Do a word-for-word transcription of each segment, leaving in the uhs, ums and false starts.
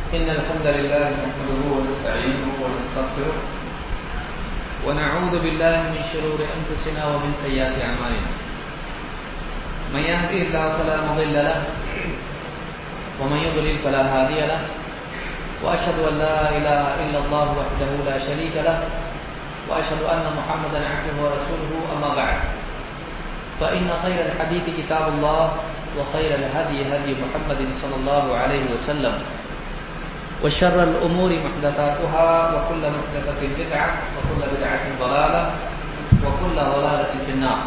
إن الحمد لله نحمده ونستعينه ونستغفره ونعوذ بالله من شرور أنفسنا ومن سيئات أعمالنا من يهده الله فلا مضل له ومن يضلل فلا هادي له وأشهد أن لا إله إلا الله وحده لا شريك له وأشهد أن محمدا عبده ورسوله أما بعد فإن خير الحديث كتاب الله وخير الهدي هدي محمد صلى الله عليه وسلم وشر الأمور محدثاتها وكل محدثة بدعة وكل بدعة ضلالة وكل ضلالة في النار.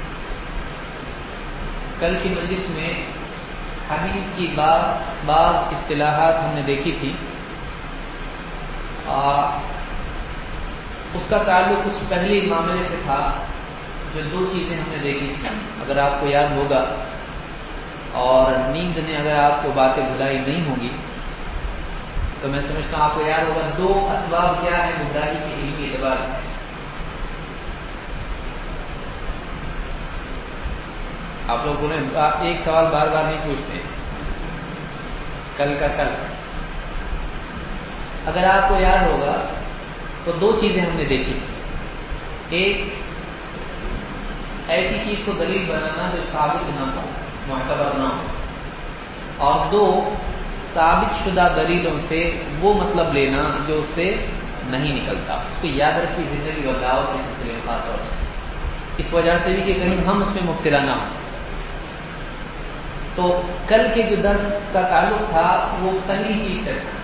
کل کی مجلس میں حدیث کی بعض بعض اصطلاحات ہم نے دیکھی تھی. اس کا تعلق اس پہلے معاملے سے تھا جو دو چیزیں ہم نے دیکھی تھی. اگر آپ کو یاد ہوگا اور نیند نے اگر آپ کو باتیں بھلائی نہیں ہوں گی تو میں سمجھتا ہوں آپ کو یاد ہوگا دو اسباب کیا ہے گمراہی کے علمی اعتبار سے. آپ لوگ بولیں ایک سوال بار بار نہیں پوچھتے کل کا کل. اگر آپ کو یاد ہوگا تو دو چیزیں ہم نے دیکھی تھی. ایک ایسی چیز کو دلیل بنانا جو ثابت نہ ہو، معتبر نہ ہو، اور دو ثابت شدہ دلیلوں سے وہ مطلب لینا جو اس سے نہیں نکلتا. اس کو یاد رکھیے زندگی بدلاؤ کے سلسلے میں خاص طور سے، اس وجہ سے بھی کہ کہیں ہم اس میں مبتلا نہ ہوں. تو کل کے جو درس کا تعلق تھا وہ پہلی چیز سے تھا.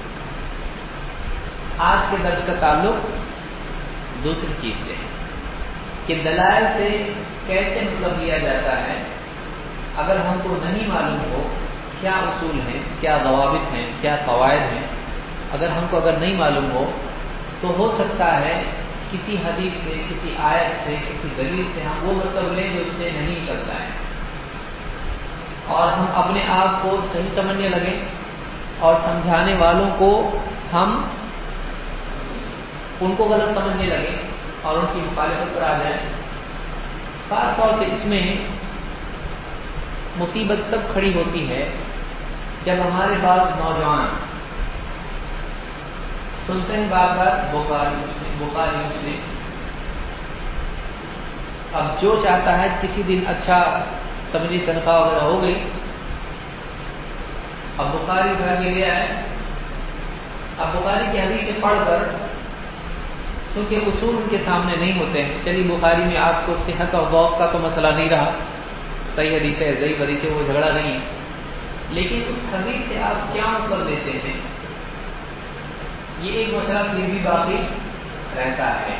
آج کے درس کا تعلق دوسری چیز سے کہ دلائل سے کیسے مطلب لیا جاتا ہے. اگر ہم کو نہیں معلوم ہو کیا اصول ہیں، کیا ضوابط ہیں، کیا قواعد ہیں، اگر ہم کو اگر نہیں معلوم ہو تو ہو سکتا ہے کسی حدیث سے، کسی آیت سے، کسی دلیل سے ہم وہ مطلب لیں جو اس سے نہیں نکلتا ہے، اور ہم اپنے آپ کو صحیح سمجھنے لگیں اور سمجھانے والوں کو ہم ان کو غلط سمجھنے لگیں اور ان کی مخالفت پر آ جائیں. خاص طور سے اس میں مصیبت تب کھڑی ہوتی ہے جب ہمارے پاس نوجوان سنتے ہیں بار بار بخاری مسلم بخاری مسلم. اب جو چاہتا ہے کسی دن اچھا سمجھی تنخواہ وغیرہ ہو گئی، اب بخاری گھر میں لے آئے، اب بخاری کی حدیث سے پڑھ کر کیونکہ اصول ان کے سامنے نہیں ہوتے ہیں. چلیے بخاری میں آپ کو صحت اور ذوق کا تو مسئلہ نہیں رہا، صحیح حدیث ہے ضعیف حدیث ہے وہ جھگڑا نہیں ہے، لیکن اس حدیث سے آپ کیا مطلب لیتے ہیں یہ ایک مسئلہ پھر بھی باقی رہتا ہے.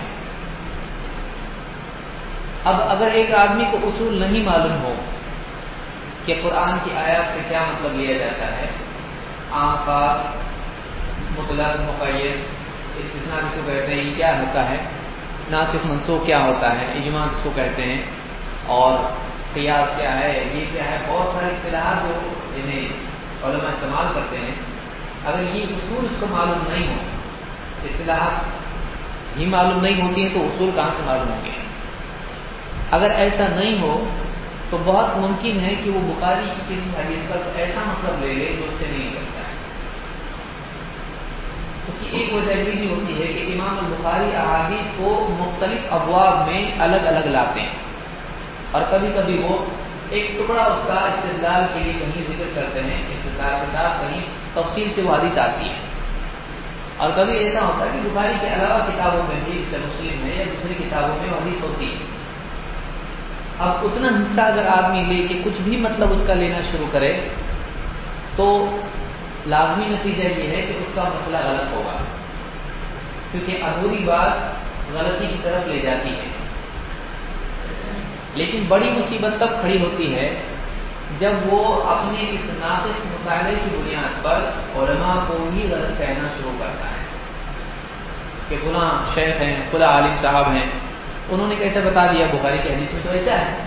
اب اگر ایک آدمی کو اصول نہیں معلوم ہو کہ قرآن کی آیات سے کیا مطلب لیا جاتا ہے، عام خاص مطلق مقید استثناء کس کو کہتے ہیں، یہ کیا ہوتا ہے، ناسخ منسوخ کیا ہوتا ہے، اجماع کس کو کہتے ہیں، اور قیاس کیا ہے، یہ کیا ہے، بہت سارے اصطلاحات جو انہیں علماء استعمال کرتے ہیں. اگر یہ اصول اس کو معلوم نہیں ہو، اصطلاحات ہی معلوم نہیں ہوتی ہیں تو اصول کہاں سے معلوم ہوں گے. اگر ایسا نہیں ہو تو بہت ممکن ہے کہ وہ بخاری کی کسی حدیث کا ایسا مطلب لے لے جو اس سے نہیں کرتا ہے. اس کی ایک وجہ یہ بھی ہوتی ہے کہ امام البخاری احادیث کو مختلف ابواب میں الگ الگ لاتے ہیں، اور کبھی کبھی وہ ایک ٹکڑا اس کا استدلال کے لیے کہیں ذکر کرتے ہیں، اختصار کے ساتھ کہیں تفصیل سے وہ حدیث آتی ہے. اور کبھی ایسا ہوتا ہے کہ بخاری کے علاوہ کتابوں میں بھی، جیسے مسلم ہے یا دوسری کتابوں میں وہ حدیث ہوتی ہے. اب اتنا حصہ اگر آدمی لے کہ کچھ بھی مطلب اس کا لینا شروع کرے تو لازمی نتیجہ یہ ہے کہ اس کا مسئلہ غلط ہوگا، کیونکہ ادھوری بات غلطی کی طرف لے جاتی ہے. لیکن بڑی مصیبت تب کھڑی ہوتی ہے جب وہ اپنے اس ناقص مطالعے کی بنیاد پر علماء کو ہی غلط کہنا شروع کرتا ہے کہ فلاں شیخ ہیں، فلاں عالم صاحب ہیں، انہوں نے کیسے بتا دیا بخاری کی حدیث میں تو ایسا ہے.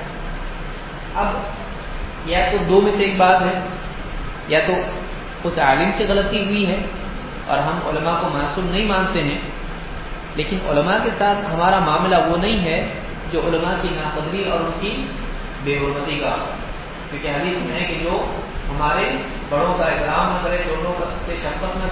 اب یا تو دو میں سے ایک بات ہے، یا تو اس عالم سے غلطی ہوئی ہے اور ہم علماء کو معصوم نہیں مانتے ہیں، لیکن علماء کے ساتھ ہمارا معاملہ وہ نہیں ہے جو علماء کی ناقدری اور ان کی بے حرمتی کا. کیونکہ حدیث میں ہے کہ جو ہمارے بڑوں کا احترام نہ کرے، چھوٹوں سے شفقت نہ کرے،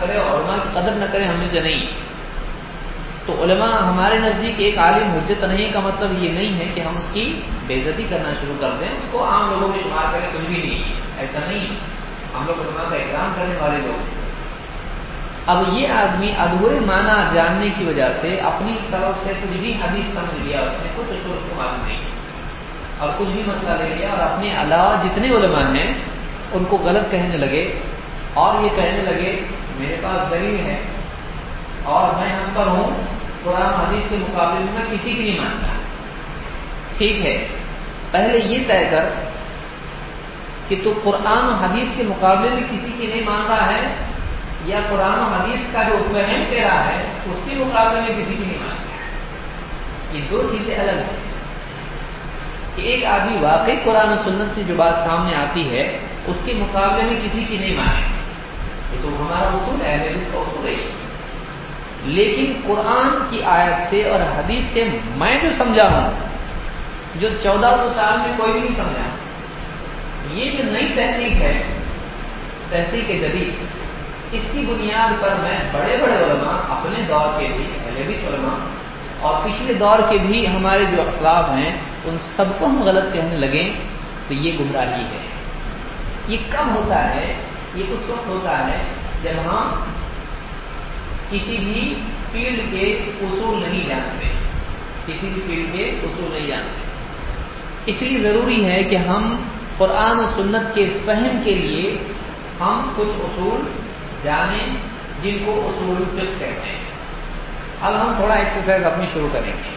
کرے اور علماء کی قدر نہ کرے ہم میں سے نہیں. تو علماء ہمارے نزدیک ایک عالم حجت نہیں کا مطلب یہ نہیں ہے کہ ہم اس کی بے عزتی کرنا شروع کر دیں, اس کو عام لوگوں میں شمار کریں, کچھ بھی نہیں, ایسا نہیں ہے. ہم لوگ علماء کا احترام کرنے والے لوگ. اب یہ آدمی ادھورے معنی جاننے کی وجہ سے اپنی طرف سے کچھ بھی حدیث سمجھ لیا, اس نے کچھ اصول اس کو معلوم نہیں اور کچھ بھی مسئلہ لے لیا اور اپنے علاوہ جتنے علماء ہیں ان کو غلط کہنے لگے اور یہ کہنے لگے میرے پاس دلیل ہے اور میں ہم پر ہوں, قرآن حدیث کے مقابلے میں کسی کی نہیں مانتا. ٹھیک ہے, پہلے یہ طے کر کہ تو قرآن و حدیث کے مقابلے میں کسی کی نہیں مان رہا ہے یا قرآن و حدیث کا جو فہم تیرا ہے اس کے مقابلے میں کسی کی نہیں مانتا ہے. یہ دو چیزیں الگ ہیں کہ ایک آدمی واقعی قرآن و سنت سے جو بات سامنے آتی ہے اس کے مقابلے میں کسی کی نہیں مانے, یہ تو ہمارا اصول ہے, حدیث کا اصول ہے. لیکن قرآن کی آیت سے اور حدیث سے میں جو سمجھا ہوں, جو چودہ سو سال میں کوئی بھی نہیں سمجھا, یہ جو نئی تحقیق ہے, تحقیق جدید, اس کی بنیاد پر میں بڑے بڑے علماء اپنے دور کے بھی, اہل حدیث علماء اور پچھلے دور کے بھی ہمارے جو اسلاف ہیں ان سب کو ہم غلط کہنے لگیں تو یہ گمراہی ہے. یہ کب ہوتا ہے؟ یہ اس وقت ہوتا ہے جب ہم کسی بھی فیلڈ کے اصول نہیں جانتے, کسی بھی فیلڈ کے اصول نہیں جانتے. اس لیے ضروری ہے کہ ہم قرآن و سنت کے فہم کے لیے ہم کچھ اصول جانیں جن کو اصول فقہ کہتے ہیں. اب ہم تھوڑا ایکسرسائز اپنی شروع کریں گے.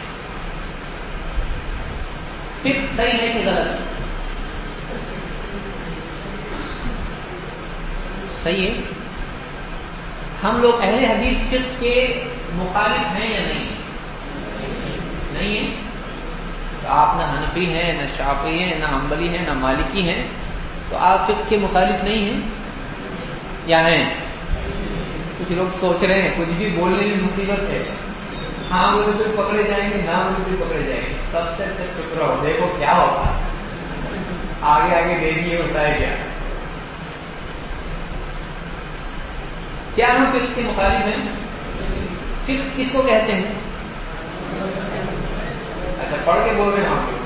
فقہ صحیح ہے کہ غلط ہے؟ صحیح ہے. ہم لوگ اہل حدیث فقہ کے مخالف ہیں یا نہیں؟ نہیں ہیں. تو آپ نہ حنفی ہیں, نہ شافعی ہیں, نہ حنبلی ہیں, نہ مالکی ہیں, تو آپ فقہ کے مخالف نہیں ہیں یا ہیں؟ کچھ لوگ سوچ رہے ہیں کچھ بھی بولنے میں مصیبت ہے, ہاں بولے تو پکڑے جائیں گے, نہ بولے تو پکڑے جائیں گے. سب سے اچھا چپ رہو, دیکھو کیا ہوتا ہے, آگے آگے دیکھیے ہوتا ہے کیا. کیا ہم فقہ کے مخالف ہیں؟ فقہ کس کو کہتے ہیں؟ اچھا پڑھ کے بول رہے ہیں آپ.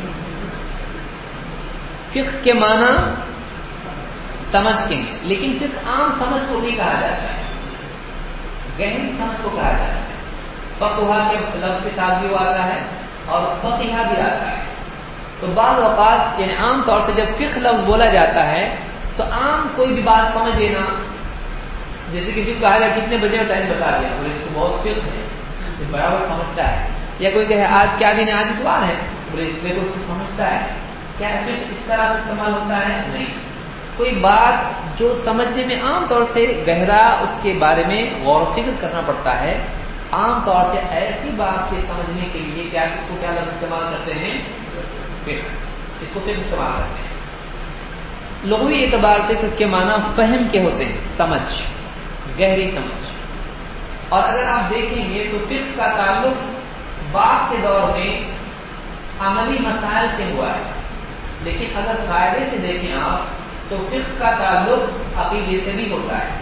فقہ کے معنی سمجھ کے ہیں, لیکن فقہ عام سمجھ کو نہیں کہا جاتا ہے, گہری سمجھ کو کہا جاتا ہے. فقہ کے لفظ کے ساتھ بھی وہ آتا ہے اور فقیہ بھی آتا ہے. تو بعض اوقات یعنی عام طور سے جب فقہ لفظ بولا جاتا ہے تو عام کوئی بھی بات سمجھ لینا, جیسے کسی کو کہا جائے کتنے بجے ٹائم بتا دیا, بولے اس کو بہت فقہ ہے, یہ برابر سمجھتا ہے. یا کوئی کہے آج کیا دن ہے, آج اتوار ہے, بولے اس میں کوئی سمجھتا ہے. کیا فقہ اس طرح سے استعمال ہوتا ہے؟ نہیں. کوئی بات جو سمجھنے میں عام طور سے گہرا اس کے بارے میں غور و فکر کرنا پڑتا ہے, عام طور سے ایسی بات کے سمجھنے کے لیے کیا اس کو کیا لفظ استعمال کرتے ہیں؟ فقہ. اس کو فقہ استعمال کرتے ہیں. لغوی اعتبار سے فقہ کے معنی فہم کے ہوتے ہیں, سمجھ, گہری سمجھ. اور اگر آپ دیکھیں گے تو فقہ کا تعلق بعد کے دور میں عملی مسائل سے ہوا ہے, لیکن اگر قاعدے سے دیکھیں آپ تو فقہ کا تعلق عقیدے سے بھی ہوتا ہے.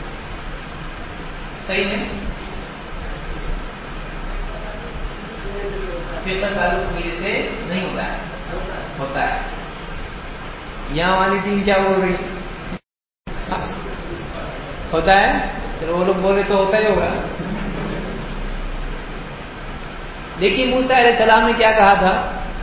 صحیح ہے؟ فقہ کا تعلق عقیدے سے نہیں ہوتا ہے, ہوتا ہے. یہاں والی ٹیم کیا بول رہی؟ ہوتا ہے. چلو وہ لوگ بولے تو ہوتا ہی ہوگا. دیکھیے موسیٰ علیہ السلام نے کیا کہا تھا؟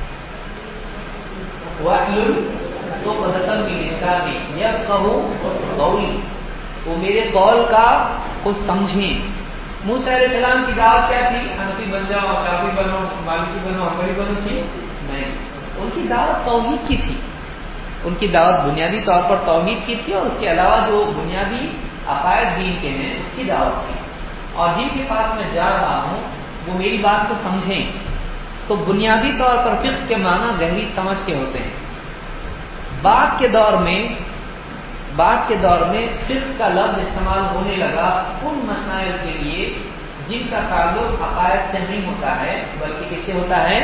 وَأَحْلُلْ عُقْدَةً مِّن لِّسَانِي يَفْقَهُوا قَوْلِي, وہ میرے قول کا کچھ سمجھیں. موسیٰ علیہ السلام کی دعوت کیا تھی؟ حنفی بن جاؤ, شافعی بنو, مالکی بنو, حنبلی بنو تھی؟ نہیں. ان کی دعوت توحید کی تھی. ان کی دعوت بنیادی طور پر توحید کی تھی اور اس کے علاوہ جو بنیادی عقائد دین کے ہیں اس کی دعوت تھی. اور جن کے پاس میں جا رہا ہوں وہ میری بات کو سمجھیں. تو بنیادی طور پر فقہ کے معنی گہری سمجھ کے ہوتے ہیں. بعد کے دور میں بعد کے دور میں فقہ کا لفظ استعمال ہونے لگا ان مسائل کے لیے جن کا تعلق عقائد سے نہیں ہوتا ہے بلکہ کس سے ہوتا ہے؟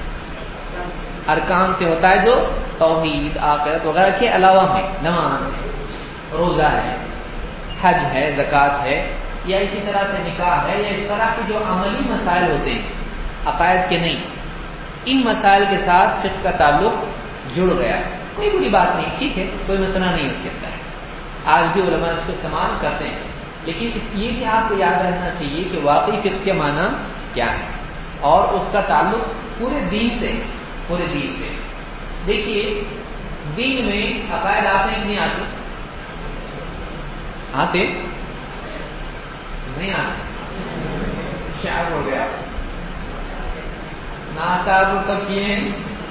ارکان سے ہوتا ہے, جو توحید, آخرت وغیرہ کے علاوہ ہے. نماز ہے, روزہ ہے, حج ہے، زکوٰۃ ہے، یا اسی طرح سے نکاح ہے، یا اس طرح کے جو عملی مسائل ہوتے ہیں عقائد کے نہیں، ان مسائل کے ساتھ فقہ کا تعلق جڑ گیا، کوئی بری بات نہیں، ٹھیک ہے، کوئی مسئلہ نہیں اس کے اندر، آج بھی علماء اس کو استعمال کرتے ہیں، لیکن اس یہ بھی آپ کو یاد رکھنا چاہیے کہ واقعی فقہ کے معنی کیا ہے اور اس کا تعلق پورے دین سے، پورے دین سے۔ دیکھیے دین میں عقائد آتے ہیں کہ نہیں آتے؟ آتے نہیں آتے؟ شاید ہو گیا ناشتہ وہ سب کیے ہیں۔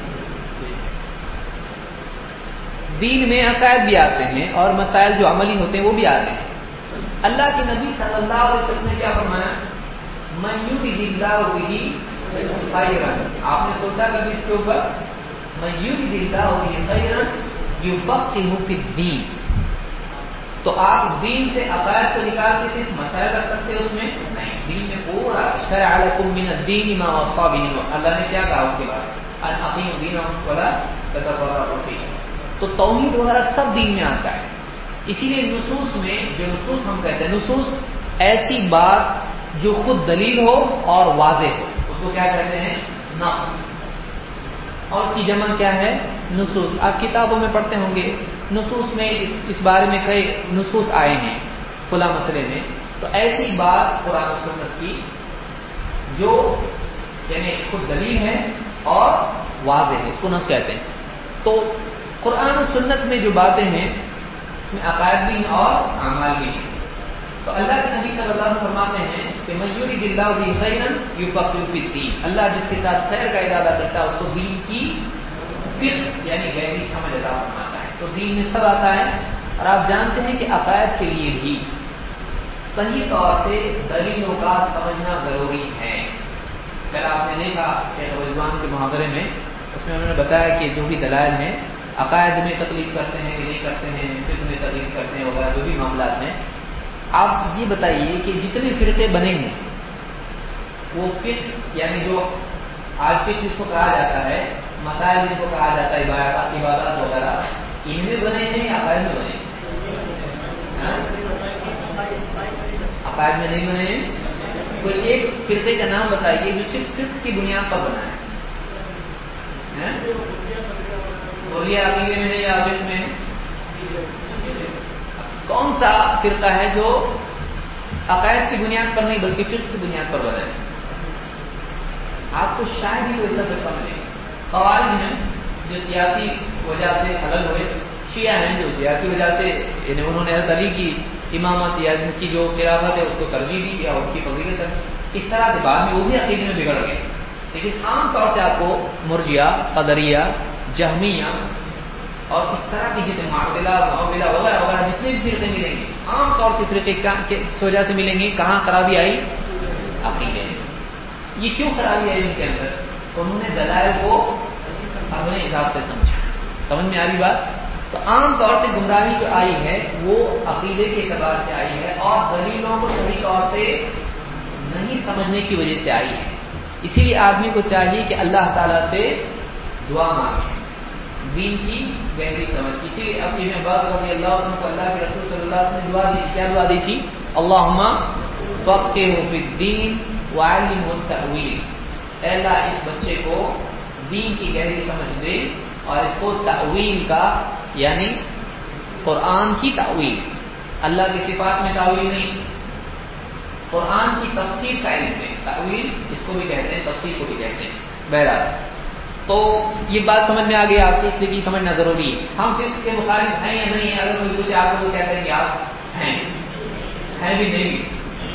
دین میں عقائد بھی آتے ہیں اور مسائل جو عملی ہوتے ہیں وہ بھی آتے ہیں۔ اللہ کے نبی صلی اللہ علیہ وسلم نے کیا فرمایا؟ من یرید اللہ بہ خیرا، آپ نے سوچا کبھی اس کے اوپر؟ من یرید اللہ بہ خیرا یفقہہ فی الدین، تو آپ دین سے عقائد کو نکال کے صرف مسائل رکھ سکتے ہیں اس میں؟ نہیں، دین میں پورا شرع لکم من الدین ما وصی بہ، اللہ نے کیا کہا اس کے بعد؟ ان اقیموا دینکم ولا تتفرقوا فیہ، تو توحید وغیرہ سب دین میں آتا ہے۔ اسی لیے نصوص میں، جو نصوص ہم کہتے ہیں، نصوص ایسی بات جو خود دلیل ہو اور واضح ہو، اس کو کیا کہتے ہیں؟ نص، اور اس کی جمع کیا ہے؟ نصوص۔ آپ کتابوں میں پڑھتے ہوں گے نصوص میں اس, اس بارے میں کئی نصوص آئے ہیں فلاں مسئلے میں، تو ایسی بات قرآن و سنت کی جو یعنی خود دلیل ہے اور واضح ہے، اس کو نص کہتے ہیں۔ تو قرآن و سنت میں جو باتیں ہیں اس میں عقائد بھی ہیں اور اعمال بھی ہیں۔ تو اللہ کے نبی صلی اللہ علیہ وسلم فرماتے ہیں کہ من یرید اللہ بہ خیرا یفقہہ فی الدین، اللہ جس کے ساتھ خیر کا ارادہ کرتا ہے اس کو دین کی فقہ یعنی گہری سمجھ عطا فرماتا ہے۔ تو دین میں سب آتا ہے، اور آپ جانتے ہیں کہ عقائد کے لیے بھی صحیح طور سے دلیلوں کا سمجھنا ضروری ہے۔ کل آپ نے دیکھا کہ رضوان کے محاورے میں اس میں انہوں نے بتایا کہ جو بھی دلائل ہیں عقائد میں تکلیف کرتے ہیں کہ نہیں کرتے ہیں، فقہ میں تکلیف کرتے ہیں وغیرہ جو بھی معاملات ہیں، آپ یہ بتائیے کہ جتنے فرقے بنے ہیں وہ فقہ یعنی جو آج فقہ جس کو کہا جاتا ہے، مسائل جن کو کہا جاتا ہے، عبادات عبادات وغیرہ، ان میں بنے ہیں یا عقائد میں بنے ہیں؟ عقائد میں نہیں بنے ہیں؟ کوئی ایک فرقے کا نام بتائیے جو صرف فقہ کی بنیاد پر بنا ہے۔ اور یہ عقیدے میں ہے یا فقہ میں ہے؟ کون سا فرقہ ہے جو عقائد کی بنیاد پر نہیں بلکہ فقہ کی بنیاد پر بنا ہے؟ آپ کو شاید ہی کوئی ایسا فرقہ ملے گا۔ خوارج ہیں جو سیاسی وجہ سے حلل ہوئے، شیعہ ہیں جو سیاسی وجہ سے یعنی انہوں نے حضرت علی کی امامت یا ان کی جو خلافت ہے اس کو ترجیح دی یا ان کی فضیلت ہے، اس طرح سے بعد میں وہ بھی عقیدے میں بگڑ گئے۔ لیکن عام طور سے آپ کو مرجیہ، قدریہ، جہمیہ اور اس طرح کی جتنے معتزلہ، معوذلہ وغیرہ وغیرہ جتنے بھی فرقے ملیں گے عام طور سے فرقے اس وجہ سے ملیں گے کہاں خرابی آئی؟ عقیدے میں۔ یہ کیوں خرابی آئی ان کے اندر؟ انہوں نے دلائل کو اپنے حساب سے سمجھا۔ سمجھ میں آ رہی بات؟ تو عام طور سے گمراہی جو آئی ہے وہ عقیدے کے اعتبار سے آئی ہے اور دلیلوں کو صحیح طور سے نہیں سمجھنے کی وجہ سے آئی ہے۔ اسی لیے آدمی کو چاہیے کہ اللہ تعالیٰ سے دعا مانگے دین کی گہری سمجھ۔ اسی لیے اب ابن عباس رضی اللہ عنہ کو اللہ کے رسول صلی اللہ علیہ وسلم نے دعا دی، کیا دعا دی تھی؟ اللہم فقہہ فی الدین وعلمہ التأویل، اے اللہ اس بچے کو دین کی گہری سمجھ دے اور اس کو تأویل کا یعنی قرآن کی تأویل، اللہ کی صفات میں تأویل نہیں، قرآن کی تفسیر کا علم ہے۔ تأویل اس کو بھی کہتے ہیں، تفسیر کو بھی کہتے ہیں۔ بہرحال تو یہ بات سمجھ میں آ گئی آپ کو، اس لیے سمجھنا ضروری ہے۔ ہم فقہ کے مخالف ہیں یا نہیں ہیں؟ اگر کوئی پوچھے آپ کو کہتے ہیں کہ آپ ہیں ہیں بھی نہیں بھی،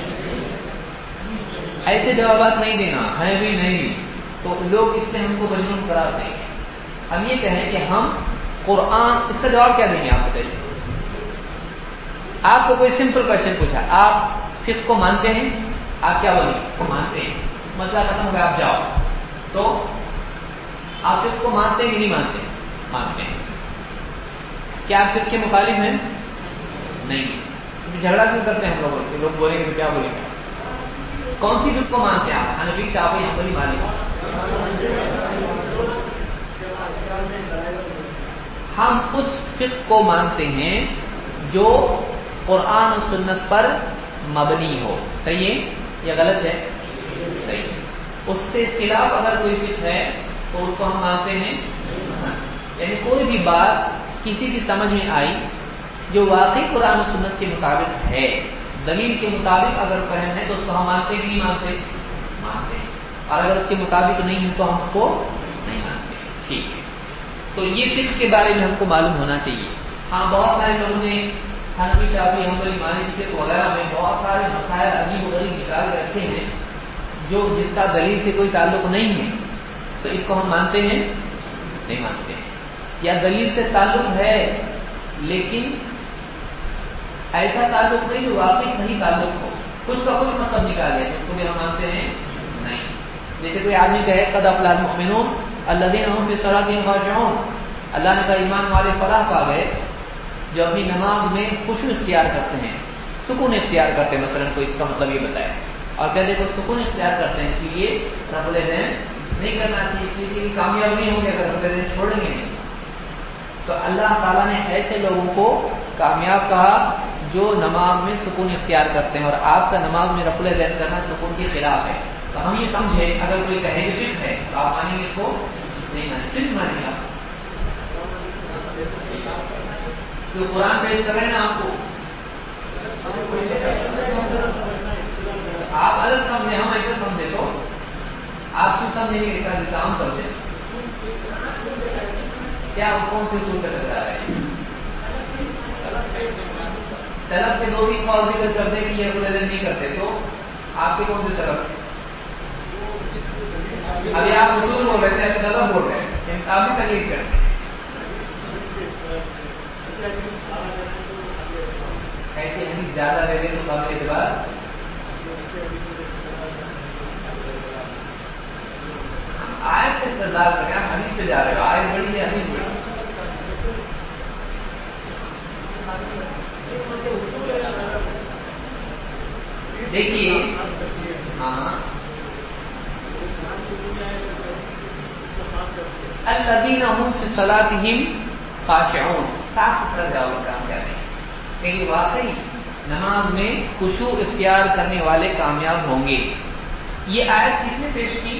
ایسے جوابات نہیں دینا، ہیں بھی نہیں بھی، تو لوگ اس سے ہم کو مجنون قرار دیں گے۔ ہم یہ کہیں کہ ہم قرآن، اس کا جواب کیا دیں گے آپ بتائیے؟ آپ کو کوئی سمپل کوشچن پوچھا، آپ فقہ کو مانتے ہیں؟ آپ کیا بولیں؟ مانتے ہیں، مسئلہ ختم ہو گیا، آپ جاؤ۔ تو آپ فقہ کو مانتے ہیں کہ نہیں مانتے؟ مانتے ہیں۔ کیا آپ فقہ کے مخالف ہیں؟ نہیں۔ جھگڑا کیوں کرتے ہیں ہم لوگوں سے؟ لوگ بولیں گے تو کیا بولیں گے؟ کون سی فقہ کو مانتے ہیں آپ؟ حنفی، شافعی، حنبلی، مالکی؟ ہم اس فقہ کو مانتے ہیں جو قرآن و سنت پر مبنی ہو. صحیح ہے یا غلط ہے؟ صحیح. اس سے خلاف اگر کوئی فقہ ہے تو اس کو ہم مانتے ہیں. یعنی کوئی بھی بات کسی کی سمجھ میں آئی جو واقعی قرآن و سنت کے مطابق ہے، دلیل کے مطابق اگر فہم ہے تو اس کو ہم مانتے کہ نہیں مانتے؟ مانتے ہیں. اور اگر اس کے مطابق نہیں ہے تو ہم اس کو نہیں مانتے. ٹھیک ہے. تو یہ فقہ کے بارے میں ہم کو معلوم ہونا چاہیے. ہاں بہت سارے لوگوں نے حنفی شافعی حنبلی مالکی فقہ وغیرہ میں بہت سارے مسائل عجیب و غریب نکال کے رکھے ہیں جو جس کا دلیل سے کوئی تعلق نہیں ہے، تو اس کو ہم مانتے ہیں؟ نہیں مانتے. یا دلیل سے تعلق ہے لیکن ایسا تعلق نہیں جو واقعی صحیح تعلق ہو، کچھ کا کچھ مطلب نکالے تو اس کو بھی ہم مانتے ہیں؟ نہیں. جیسے کوئی آدمی کہے قد افلح المؤمنون الذین هم فی صلاتهم خاشعون، اللہ نے کہا ایمان والے فلاح پا گئے جو اپنی نماز میں خشوع اختیار کرتے ہیں، سکون اختیار کرتے ہیں. مثلا کوئی اس کا مطلب یہ بتائے اور کہتے ہیں کہ سکون اختیار کرتے ہیں اس لیے رب العزت نہیں کرنا چاہیے، اس لیے کامیاب نہیں ہوں گے اگر رب العزت چھوڑیں گے نہیں. تو اللہ تعالیٰ نے ایسے لوگوں کو کامیاب کہا جو نماز میں سکون اختیار کرتے ہیں، اور آپ کا نماز میں رفع الذہن کرنا سکون کے خلاف ہے. تو ہم یہ سمجھے اگر کوئی کہے کہ فقہ ہے تو آپ مانیں گے اس کو؟ نہیں مانیں. فقہ مانیں گے آپ جو قرآن پیش کر رہے ہیں نا آپ کو، آپ الگ سمجھے ہم ایسے سمجھے تو آپ کیوں سمجھیں گے ایسا جیسا ہم سمجھیں؟ کیا آپ کون سے سور پہ لگا رہے ہیں؟ سلف کے دو بھی قول ذکر کرتے کہ یہ رفع الذہن نہیں کرتے، تو آپ کے کون سے سلف؟ ابھی آپ اصول بول رہے تھے، ابھی سلف بول رہے ہیں، آپ بھی تقلید کرتے ہیں. ایسے حدیث زیادہ لے لیں تو قابل اعتبار. آیت سے استدلال کریں، آپ حدیث پہ جا رہے ہو. آیت بڑی ہے حدیث بڑی. دیکھیے ہاں الذین هم فی صلاتهم خاشعون، صاف ستھرا جواب کا ہم کہتے ہیں کہ واقعی نماز میں خشوع اختیار کرنے والے کامیاب ہوں گے. یہ آیت کس نے پیش کی؟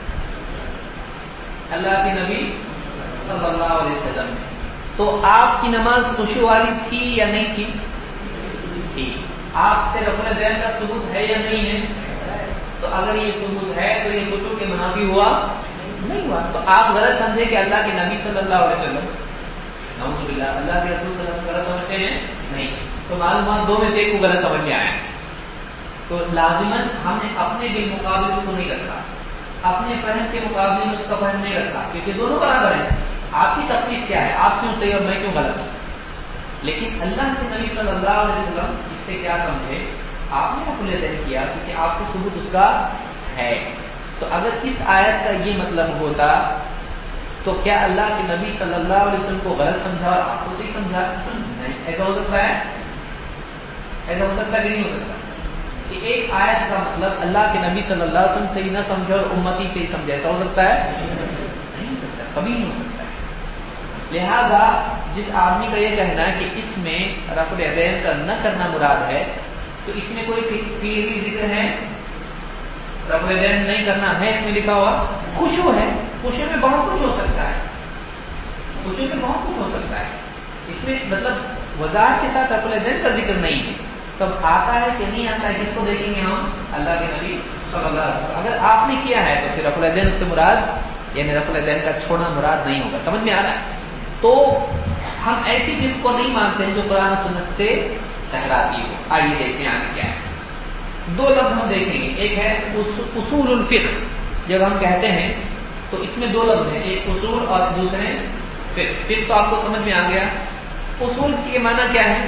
اللہ کے نبی صلی اللہ علیہ وسلم نے. تو آپ کی نماز خشوع والی تھی یا نہیں تھی؟ تھی. آپ سے رفع الذہن کا ثبوت ہے یا نہیں ہے؟ تو اگر یہ ثبوت ہے تو یہ خشوع کے منافی ہوا نہیں ہوا. تو آپ غلط سمجھے کہ اللہ کے نبی صلی اللہ علیہ وسلم، نعوذ باللہ، اللہ کے رسول صلی اللہ علیہ وسلم غلط سمجھتے ہیں؟ نہیں. تو معلومات دو میں سے ایک کو غلط سمجھ میں آیا. تو لازماً ہم نے اپنے بالمقابلے اس کو نہیں رکھا، اپنے فہم کے مقابلے میں اس کا فہم نہیں رکھا، کیونکہ دونوں برابر ہیں. آپ کی تفصیل کیا ہے، آپ کیوں صحیح اور میں کیوں غلط؟ لیکن اللہ کے نبی صلی اللہ علیہ وسلم اس سے کیا سمجھے؟ آپ نے رفع الذہن کیا کیونکہ آپ سے ثبوت اس کا ہے. تو اگر اس آیت کا یہ مطلب ہوتا تو کیا اللہ کے نبی صلی اللہ علیہ وسلم کو غلط سمجھا اور آپ کو صحیح سمجھا؟ نہیں. ایسا ہو سکتا ہے؟ ایسا ہو سکتا ہے کہ نہیں ہو سکتا کہ ایک آیت کا مطلب اللہ کے نبی صلی اللہ علیہ وسلم صحیح نہ سمجھے اور امتی سے ہی سمجھے؟ ایسا ہو سکتا ہے؟ نہیں ہو سکتا، کبھی نہیں ہو سکتا ہے. لہذا جس آدمی کا یہ کہنا ہے کہ اس میں رفع الذہن کا نہ کرنا مراد ہے، تو اس میں کوئی کلیئرلی ذکر ہے رفع الذہن نہیں کرنا ہے؟ اس میں لکھا ہوا خشوع ہے. خشوع میں بہت کچھ ہو سکتا ہے، خشوع میں بہت کچھ ہو سکتا ہے. اس میں مطلب وضاحت کے ساتھ رفع الذہن کا ذکر نہیں ہے. تب آتا ہے کہ نہیں آتا ہے کس کو دیکھیں گے ہم؟ اللہ کے نبی صلی اللہ علیہ وسلم. اگر آپ نے کیا ہے تو پھر رفع الذہن اس سے مراد یعنی رفع الذہن کا چھوڑنا مراد نہیں ہوگا. سمجھ میں آ رہا ہے؟ تو ہم ایسی فقہ کو نہیں مانتے ہیں جو قرآن و سنت سے ٹکراتی ہو. آئیے دیکھتے ہیں آگے کیا ہے. دو لفظ ہم دیکھیں گے، ایک ہے اصول الفقہ. جب ہم کہتے ہیں تو اس میں دو لفظ ہیں، ایک اصول اور دوسرے فقہ. فقہ تو آپ کو سمجھ میں آ گیا. اصول کے معنی کیا ہے؟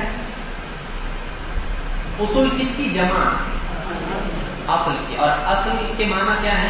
اصول کس کی جمع؟ اصل کی. اور اصل کے معنی کیا ہے؟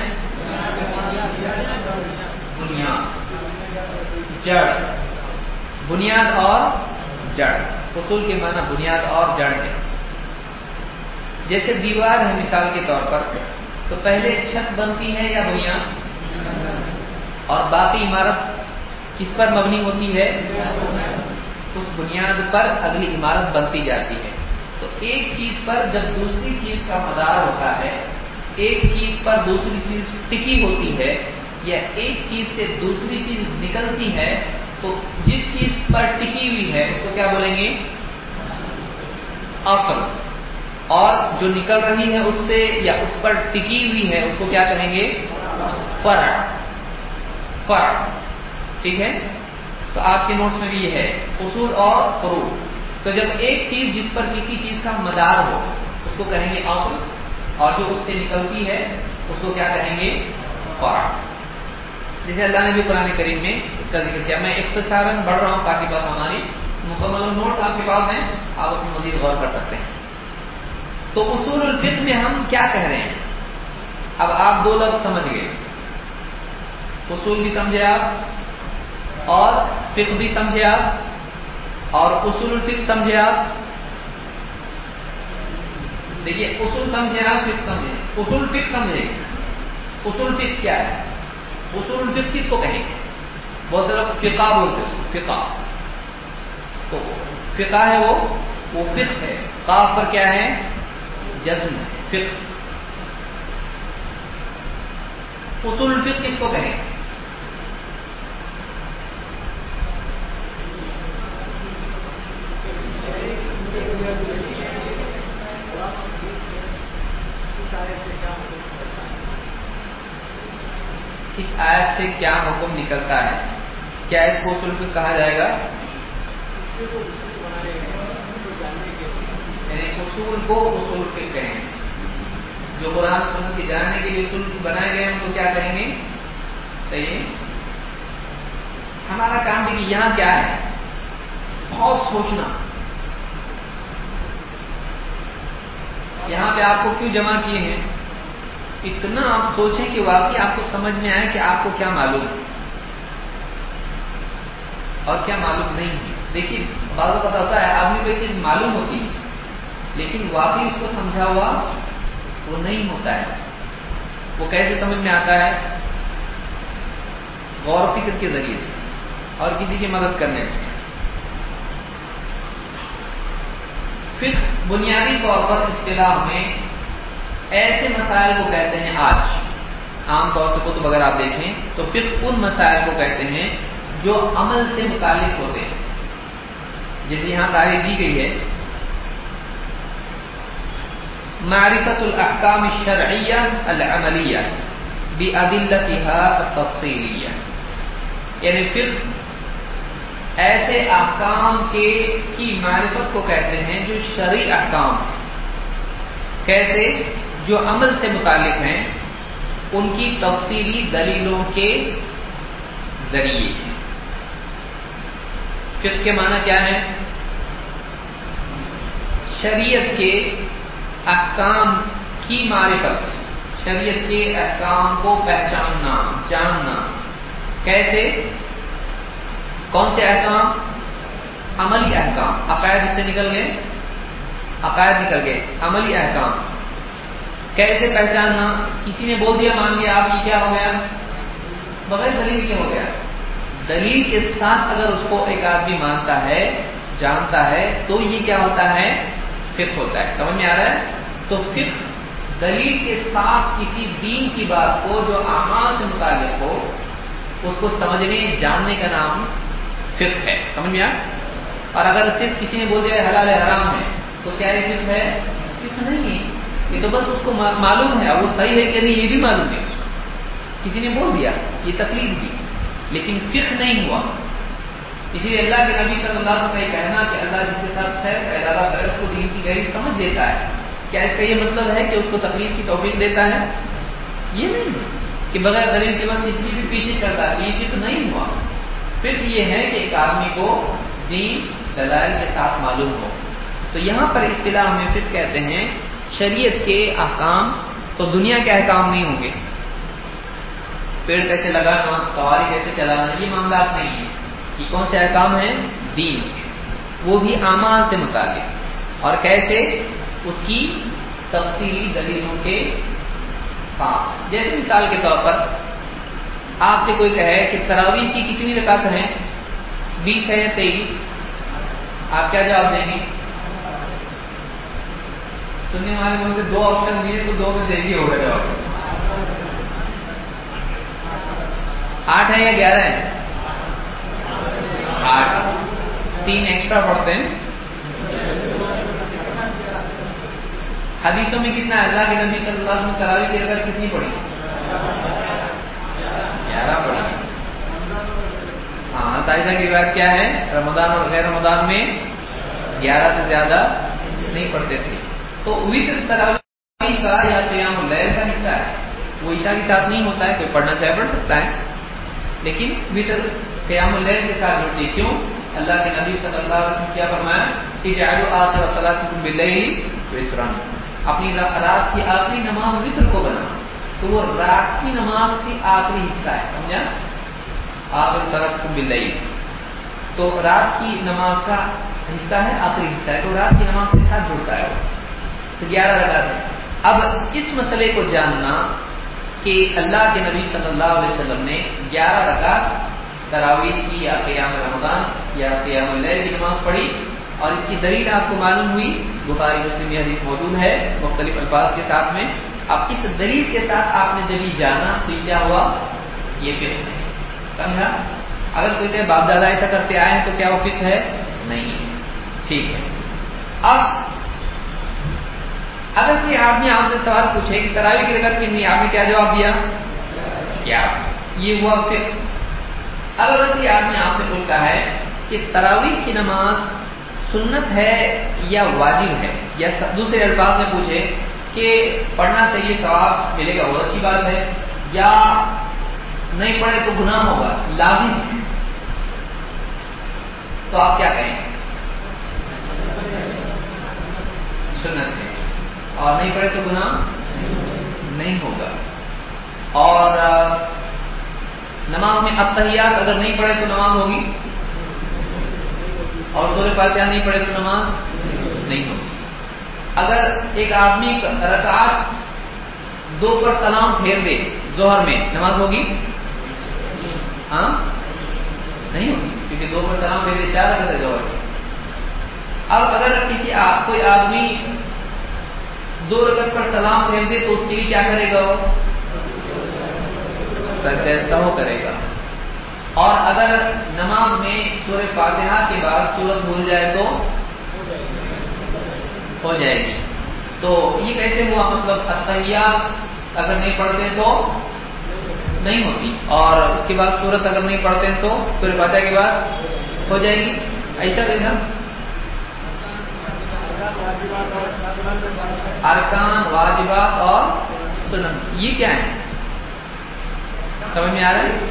بنیاد، جڑ. بنیاد اور جڑ. اصول کے معنی بنیاد اور جڑ ہے. جیسے دیوار ہے مثال کے طور پر، تو پہلے چھت بنتی ہے یا بنیاد؟ اور باقی عمارت کس پر مبنی ہوتی ہے؟ اس بنیاد پر اگلی عمارت بنتی جاتی ہے. ایک چیز پر جب دوسری چیز کا مدار ہوتا ہے، ایک چیز پر دوسری چیز ٹکی ہوتی ہے، یا ایک چیز سے دوسری چیز نکلتی ہے، تو جس چیز پر ٹکی ہوئی ہے اس کو کیا بولیں گے؟ اصل. اور جو نکل رہی ہے اس سے یا اس پر ٹکی ہوئی ہے اس کو کیا کہیں گے؟ فرع. فرع. ٹھیک ہے؟ تو آپ کے نوٹس میں بھی یہ ہے اصول اور فروع. تو جب ایک چیز جس پر کسی چیز کا مدار ہو اس کو کہیں گے اصل، اور جو اس سے نکلتی ہے اس کو کیا کہیں گے؟ فرع. جیسے اللہ نے بھی قرآن کریم میں اس کا ذکر کیا. میں اختصاراً بڑھ رہا ہوں تاکہ بات ہماری مکمل. نوٹس آپ کے پاس ہیں، آپ اس میں مزید غور کر سکتے ہیں. تو اصول الفقہ میں ہم کیا کہہ رہے ہیں؟ اب آپ دو لفظ سمجھ گئے، اصول بھی سمجھے آپ اور فقہ بھی سمجھے آپ، اور اصول الفقہ سمجھے آپ. دیکھیے اصول سمجھے آپ، فقہ سمجھے. اصول فقہ سمجھے. اصول فقہ کیا ہے؟ اصول الفقہ کس کو کہیں؟ بہت سے لوگ فقہ بولتے ہیں. فقہ تو فقہ ہے وہ وہ فقہ ہے. قاف پر کیا ہے؟ جزم ہے. فقہ. اصول الفقہ کس کو کہیں؟ اس آیت سے کیا حکم نکلتا ہے؟ کیا اس کو اصول فقہ کہا جائے گا؟ یعنی اصول کو اصول فقہ کہیں. جو قرآن سنت کے جاننے کے لیے اصول بنائے گئے ہیں ان کو کیا کہیں گے؟ صحیح ہے. ہمارا کام دیکھیے یہاں کیا ہے، بہت سوچنا. یہاں پہ آپ کو کیوں جمع کیے ہیں؟ اتنا آپ سوچیں کہ واقعی آپ کو سمجھ میں آئے کہ آپ کو کیا معلوم اور کیا معلوم نہیں ہے. دیکھیے بعض اوقات ہوتا ہے آدمی کو ایک چیز معلوم ہوتی ہے لیکن واقعی اس کو سمجھا ہوا وہ نہیں ہوتا ہے. وہ کیسے سمجھ میں آتا ہے؟ غور و فکر کے ذریعے سے اور کسی کی مدد کرنے سے. فقہ بنیادی طور پر اصطلاح میں ایسے مسائل کو کہتے ہیں. آج عام طور سے کتب اگر آپ دیکھیں تو فقہ ان مسائل کو کہتے ہیں جو عمل سے متعلق ہوتے ہیں. جیسے یہاں تعریف دی گئی ہے معرفت الاحکام الشرعیہ العملیہ بأدلتها التفصیلیہ. یعنی فقہ ایسے احکام کے کی معرفت کو کہتے ہیں جو شرعی احکام ہیں. کیسے؟ جو عمل سے متعلق ہیں ان کی تفصیلی دلیلوں کے ذریعے. فقہ کے معنی کیا ہے؟ شریعت کے احکام کی معرفت، شریعت کے احکام کو پہچاننا، جاننا. کیسے؟ کون سے احکام؟ عملی احکام. عقائد اس سے نکل گئے، عقائد نکل گئے. عملی احکام کیسے پہچاننا؟ کسی نے بول دیا مان لیا آپ، یہ کیا ہو گیا؟ بغیر دلیل کے ہو گیا. دلیل کے ساتھ اگر اس کو ایک آدمی مانتا ہے، جانتا ہے، تو یہ کیا ہوتا ہے؟ فقہ ہوتا ہے. سمجھ میں آ رہا ہے؟ تو فقہ دلیل کے ساتھ کسی دین کی بات کو جو اعمال سے متعلق ہو اس کو سمجھنے جاننے کا نام فقہ ہے. سمجھ میں آ؟ اور اگر صرف کسی نے بول دیا حلال ہے حرام ہے تو کیا یہ فقہ ہے؟ فقہ نہیں ہے. یہ تو بس اس کو معلوم ہے، اور وہ صحیح ہے کہ نہیں یہ بھی معلوم ہے. اس کو کسی نے بول دیا یہ تکلیف دی لیکن فقہ نہیں ہوا. اسی لیے اللہ کے نبی صلی اللہ علیہ وسلم کا یہ کہنا کہ اللہ جس کے ساتھ خیر کا ارادہ کرے اس کو دین کی گہری سمجھ دیتا ہے. کیا اس کا یہ مطلب ہے کہ اس کو تکلیف کی توفیق دیتا ہے؟ یہ نہیں کہ بغیر دلیل کے بعد کسی بھی پیچھے چلتا ہے. یہ فقہ نہیں ہوا. فقہ یہ ہے کہ ایک آدمی کو دین دلائل کے ساتھ معلوم ہو. تو یہاں پر اصطلاح میں فقہ کہتے ہیں شریعت کے احکام. تو دنیا کے احکام نہیں ہوں گے. پیڑ کیسے لگانا، سواری کیسے چلانا، یہ معاملات نہیں ہیں. یہ کون سے احکام ہیں؟ دین کے. وہ بھی اعمال سے متعلق. اور کیسے؟ اس کی تفصیلی دلیلوں کے ساتھ. جیسے مثال کے طور پر آپ سے کوئی کہے کہ تراویح کی کتنی رکعت ہیں؟ بیس ہے یا تیئیس؟ آپ کیا جواب دیں گے؟ سننے والے لوگوں سے دو آپشن دیے تو دو میں سے ایک ہی ہوگا جواب. آٹھ ہے یا گیارہ ہے؟ آٹھ. تین ایکسٹرا پڑھتے ہیں. حدیثوں میں کتنا ہے؟ اللہ کے نبی صلی اللہ علیہ وسلم تراویح کی رکعت کتنی پڑھی؟ گیارہ پڑھی. ہاں عائشہ کی روایت کیا ہے؟ رمضان اور غیر رمضان میں گیارہ سے زیادہ نہیں پڑھتے تھے. تو وتر تراویح کا یا قیام اللیل کا حصہ ہے. وہ عشاء کے ساتھ نہیں ہوتا ہے، کوئی پڑھنا چاہے پڑھ سکتا ہے، لیکن وتر قیام اللیل کے ساتھ جڑتی ہے. کیوں؟ اللہ کے نبی صلی اللہ علیہ وسلم کیا فرمایا کہ اجعلوا آخر صلاتکم باللیل وترا، اپنی رات کی آخری نماز وتر کو بنا. تو وہ رات کی نماز کی آخری حصہ ہے، سمجھا؟ آخر صلاتکم باللیل تو رات کی نماز کا حصہ ہے، آخری حصہ ہے، تو رات کی نماز کے ساتھ جڑتا ہے. تو گیارہ رکعت ہے. اب اس مسئلے کو جاننا کہ اللہ کے نبی صلی اللہ علیہ وسلم نے گیارہ رکعت تراویح کی یا قیام رمضان یا قیام اللیل کی نماز پڑھی، اور اس کی دلیل آپ کو معلوم ہوئی، بخاری مسلم یہ حدیث موجود ہے مختلف الفاظ کے ساتھ میں. اب اس دلیل کے ساتھ آپ نے جب یہ جانا تو یہ کیا ہوا؟ یہ فقہ ہے. سمجھا؟ اگر کوئی کہ باپ دادا ایسا کرتے آئے ہیں تو کیا وہ فقہ ہے؟ نہیں ہے. ٹھیک ہے. اب اگر کوئی آدمی آپ سے سوال پوچھے کہ تراویح کی رکعت کتنی، آپ نے کیا جواب دیا؟ کیا یہ ہوا فقہ. اب اگر کوئی آدمی آپ سے پوچھتا ہے کہ تراویح کی نماز سنت ہے یا واجب ہے، یا دوسرے الفاظ میں پوچھے کہ پڑھنا چاہیے ثواب ملے گا بہت اچھی بات ہے، یا نہیں پڑھے تو گناہ ہوگا لازم ہے، تو آپ کیا کہیں؟ سنت ہے، اور نہیں پڑھے تو گناہ نہیں ہوگا. اور نماز میں التحیات اگر نہیں پڑھے تو نماز ہوگی، اور سورہ فاتحہ نہیں پڑھے تو نماز نہیں ہوگی. اگر ایک آدمی رکعت دو پر سلام پھیر دے ظہر میں، نماز ہوگی؟ ہاں نہیں ہوگی، کیونکہ دو پر سلام پھیر دے چار رکعت ہے ظہر میں. اب اگر کسی کوئی آدمی دو رکعت پر سلام پھیر دے تو اس کے لیے کیا کرے گا؟ سجدہ سہو کرے گا. اور اگر نماز میں سورہ فاتحہ کے بعد سورت بھول جائے تو ہو جائے گی. تو یہ کیسے ہوا؟ مطلب التحیات اگر نہیں پڑھتے تو نہیں ہوتی، اور اس کے بعد سورت اگر نہیں پڑھتے تو سورہ فاتحہ کے بعد ہو جائے گی. ایسا کیسا؟ ارکان، واجبات اور سنن، یہ کیا ہے؟ سمجھ میں آ رہا ہے؟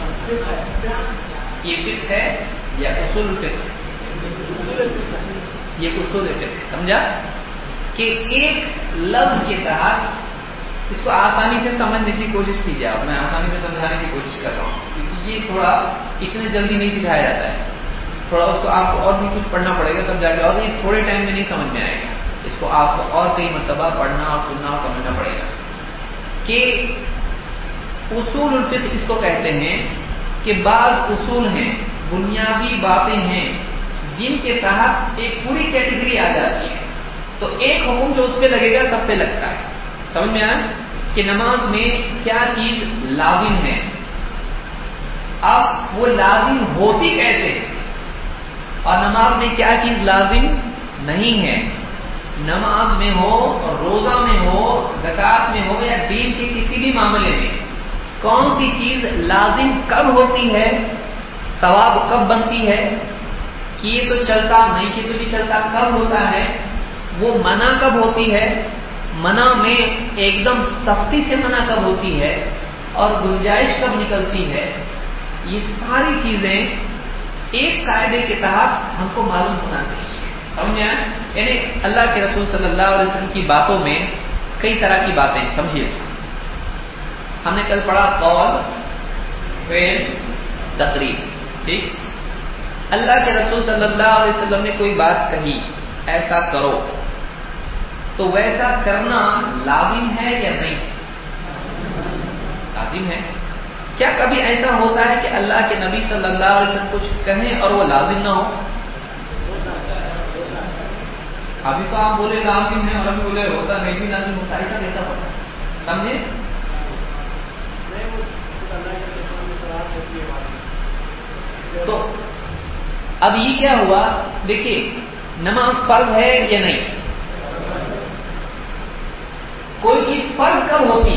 یہ فقہ ہے یا اصول فقہ؟ یہ اصول فقہ. سمجھا کہ ایک لفظ کے تحت اس کو آسانی سے سمجھنے کی کوشش کی جائے. میں آسانی سے سمجھانے کی کوشش کر رہا ہوں کیونکہ یہ تھوڑا اتنے جلدی نہیں سکھایا جاتا ہے، تھوڑا اس کو آپ کو اور بھی کچھ پڑھنا پڑے گا تب جا کے، اور یہ تھوڑے ٹائم میں نہیں سمجھ میں آئے گا. اس کو آپ کو اور کئی مرتبہ پڑھنا اور سننا اور سمجھنا پڑے گا. کہ اصول الفقہ اس کو کہتے ہیں کہ بعض اصول ہیں، بنیادی باتیں ہیں جن کے تحت ایک پوری کیٹیگری آ جاتی ہے. تو ایک حکم جو اس پہ لگے گا سب پہ لگتا ہے. سمجھ میں آیا کہ نماز میں کیا چیز لازم ہے، اب وہ لازم ہوتی کیسے، اور نماز میں کیا چیز لازم نہیں ہے. نماز میں ہو، روزہ میں ہو، زکات میں ہو، یا دین کے کسی بھی معاملے میں کون سی چیز لازم کب ہوتی ہے، ثواب کب بنتی ہے، کہ یہ تو چلتا نہیں کہ تو نہیں چلتا کب ہوتا ہے، وہ منع کب ہوتی ہے، منع میں ایک دم سختی سے منع کب ہوتی ہے، اور گنجائش کب نکلتی ہے. یہ ساری چیزیں ایک قاعدے کے تحت ہم کو معلوم ہونا چاہیے. سمجھ آئے؟ یعنی اللہ کے رسول صلی اللہ علیہ وسلم کی باتوں میں کئی طرح کی باتیں. سمجھیے، ہم نے کل پڑھا قول، فعل، تقریر. ٹھیک، اللہ کے رسول صلی اللہ علیہ وسلم نے کوئی بات کہی ایسا کرو، تو ویسا کرنا لازم ہے یا نہیں؟ لازم ہے. کیا کبھی ایسا ہوتا ہے کہ اللہ کے نبی صلی اللہ علیہ وسلم کچھ کہیں اور وہ لازم نہ ہو؟ ابھی تو آپ بولے لازم ہے اور ابھی بولے ہوتا نہیں بھی لازم ہوتا، ایسا کیسا ہوتا؟ سمجھے؟ تو اب یہ کیا ہوا؟ دیکھیے نماز فرض ہے یا نہیں؟ کوئی چیز فرض کب ہوتی؟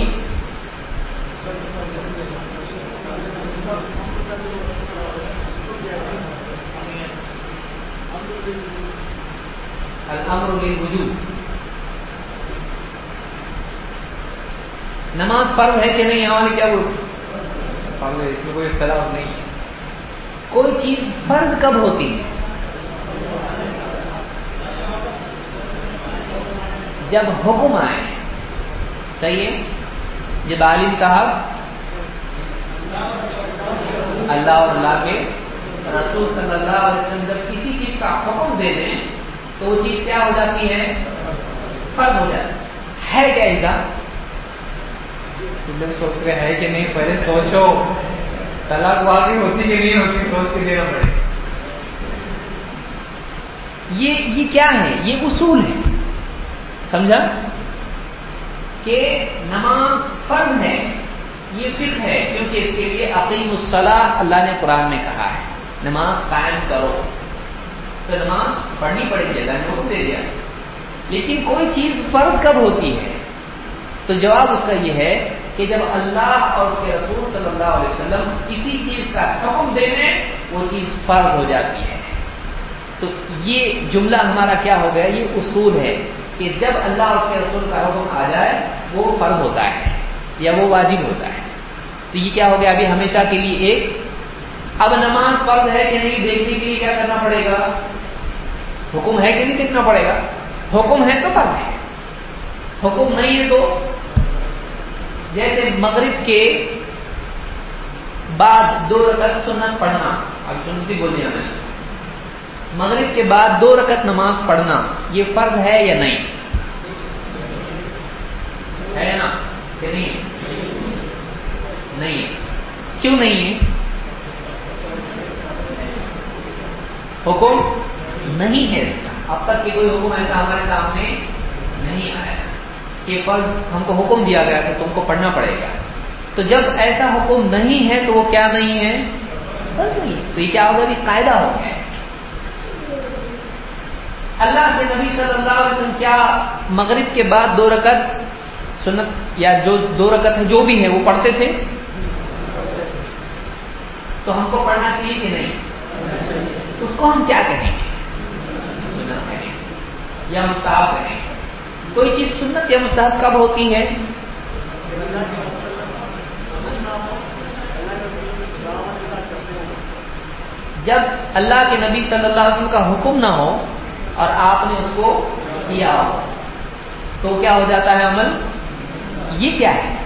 الامر للوجوب، نماز فرض ہے کہ نہیں؟ ہمارے کیا بول فرض ہے، اس میں کوئی اختلاف نہیں ہے۔ کوئی چیز فرض کب ہوتی ہے؟ جب حکم آئے، صحیح ہے؟ جب عالم صاحب اللہ اور اللہ کے رسول صلی اللہ علیہ وسلم جب کسی چیز کا حکم دے دیں تو وہ چیز کیا ہو جاتی ہے؟ فرض ہو جاتی ہے۔ ہے کیا ایسا؟ تم لوگ سوچ رہے ہیں کہ نہیں؟ پہلے سوچو، طلاق واقعی ہوتی کہ نہیں ہوتی، سوچ کے دینا پڑے۔ یہ یہ کیا ہے؟ یہ اصول ہے، سمجھا؟ کہ نماز فرض ہے، یہ فقہ ہے، کیونکہ اس کے لیے اقیم الصلاۃ اللہ نے قرآن میں کہا ہے، نماز قائم کرو، تو نماز پڑھنی پڑے گی، اللہ نے حکم دے دیا۔ لیکن کوئی چیز فرض کب ہوتی ہے؟ تو جواب اس کا یہ ہے کہ جب اللہ اور اس کے رسول صلی اللہ علیہ وسلم کسی چیز کا حکم دے دیں وہ چیز فرض ہو جاتی ہے۔ تو یہ جملہ ہمارا کیا ہو گیا؟ یہ اصول ہے کہ جب اللہ اور اس کے رسول کا حکم آ جائے وہ فرض ہوتا ہے یا وہ واجب ہوتا ہے۔ تو یہ کیا ہو گیا ابھی ہمیشہ کے لیے ایک۔ اب نماز فرض ہے کہ نہیں دیکھنے کے لیے کیا کرنا پڑے گا؟ حکم ہے کہ نہیں دیکھنا پڑے گا؟ حکم ہے تو فرض ہے، حکم نہیں ہے تو جیسے مغرب کے بعد دو رکعت سنت پڑھنا، اب سنتی بول دیا میں نے، مغرب کے بعد دو رکعت نماز پڑھنا یہ فرض ہے یا نہیں؟ ہے نا کہ نہیں؟ نہیں ہے۔ کیوں نہیں ہے؟ حکم نہیں ہے اس کا، اب تک کہ کوئی حکم ایسا ہمارے سامنے نہیں آیا کہ فرض ہم کو حکم دیا گیا کہ تم کو پڑھنا پڑے گا۔ تو جب ایسا حکم نہیں ہے تو وہ کیا نہیں ہے؟ فرض نہیں ہے۔ تو یہ کیا ہوگا؟ بھی قاعدہ ہو گیا۔ اللہ کے نبی صلی اللہ علیہ وسلم کیا مغرب کے بعد دو رکعت سنت یا جو دو رکعت ہے جو بھی ہے وہ پڑھتے تھے؟ تو ہم کو پڑھنا چاہیے کہ نہیں؟ اس کو ہم کیا کہیں گے؟ سنت کہیں گے یا مستحب کہیں گے؟ کوئی چیز سنت یا مستحب کب ہوتی ہے؟ جب اللہ کے نبی صلی اللہ علیہ وسلم کا حکم نہ ہو اور آپ نے اس کو کیا ہو تو کیا ہو جاتا ہے عمل؟ یہ کیا ہے؟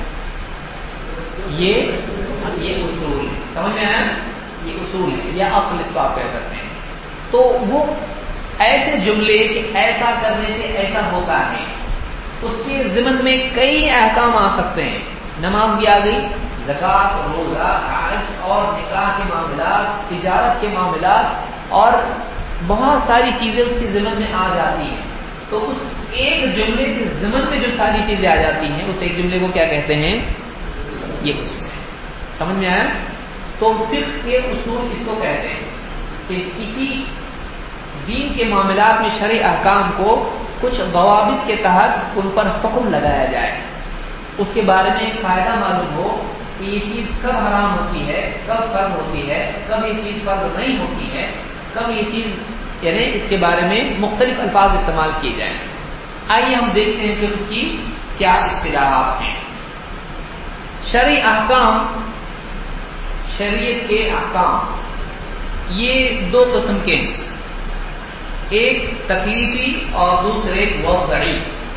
یہ یہ اصول ہے، سمجھ میں آیا؟ یہ اصول ہے یا اصل اس کو آپ کہہ سکتے ہیں۔ تو وہ ایسے جملے کہ ایسا کرنے سے ایسا ہوتا ہے، اس کے ضمن میں کئی احکام آ سکتے ہیں۔ نماز بھی آ گئی، زکوٰۃ، روزہ، حج اور نکاح کے معاملات، تجارت کے معاملات اور بہت ساری چیزیں اس کے ضمن میں آ جاتی ہیں۔ تو اس ایک جملے کے ضمن میں جو ساری چیزیں آ جاتی ہیں اس ایک جملے کو کیا کہتے ہیں؟ یہ اصول ہے، سمجھ میں آیا؟ تو فقہ کے اصول اس کو کہتے ہیں کہ کسی دین کے معاملات میں شرعی احکام کو کچھ ضوابط کے تحت ان پر حکم لگایا جائے، اس کے بارے میں ایک فائدہ معلوم ہو کہ یہ چیز کب حرام ہوتی ہے، کب فرض ہوتی ہے، کب یہ چیز فرض نہیں ہوتی ہے، کب یہ چیز، یعنی اس کے بارے میں مختلف الفاظ استعمال کیے جائیں۔ آئیے ہم دیکھتے ہیں کہ اس کی کیا اصطلاحات ہیں۔ شرعی احکام، شریعت کے احکام یہ دو قسم کے ہیں، ایک تکلیفی اور دوسرے وضعی۔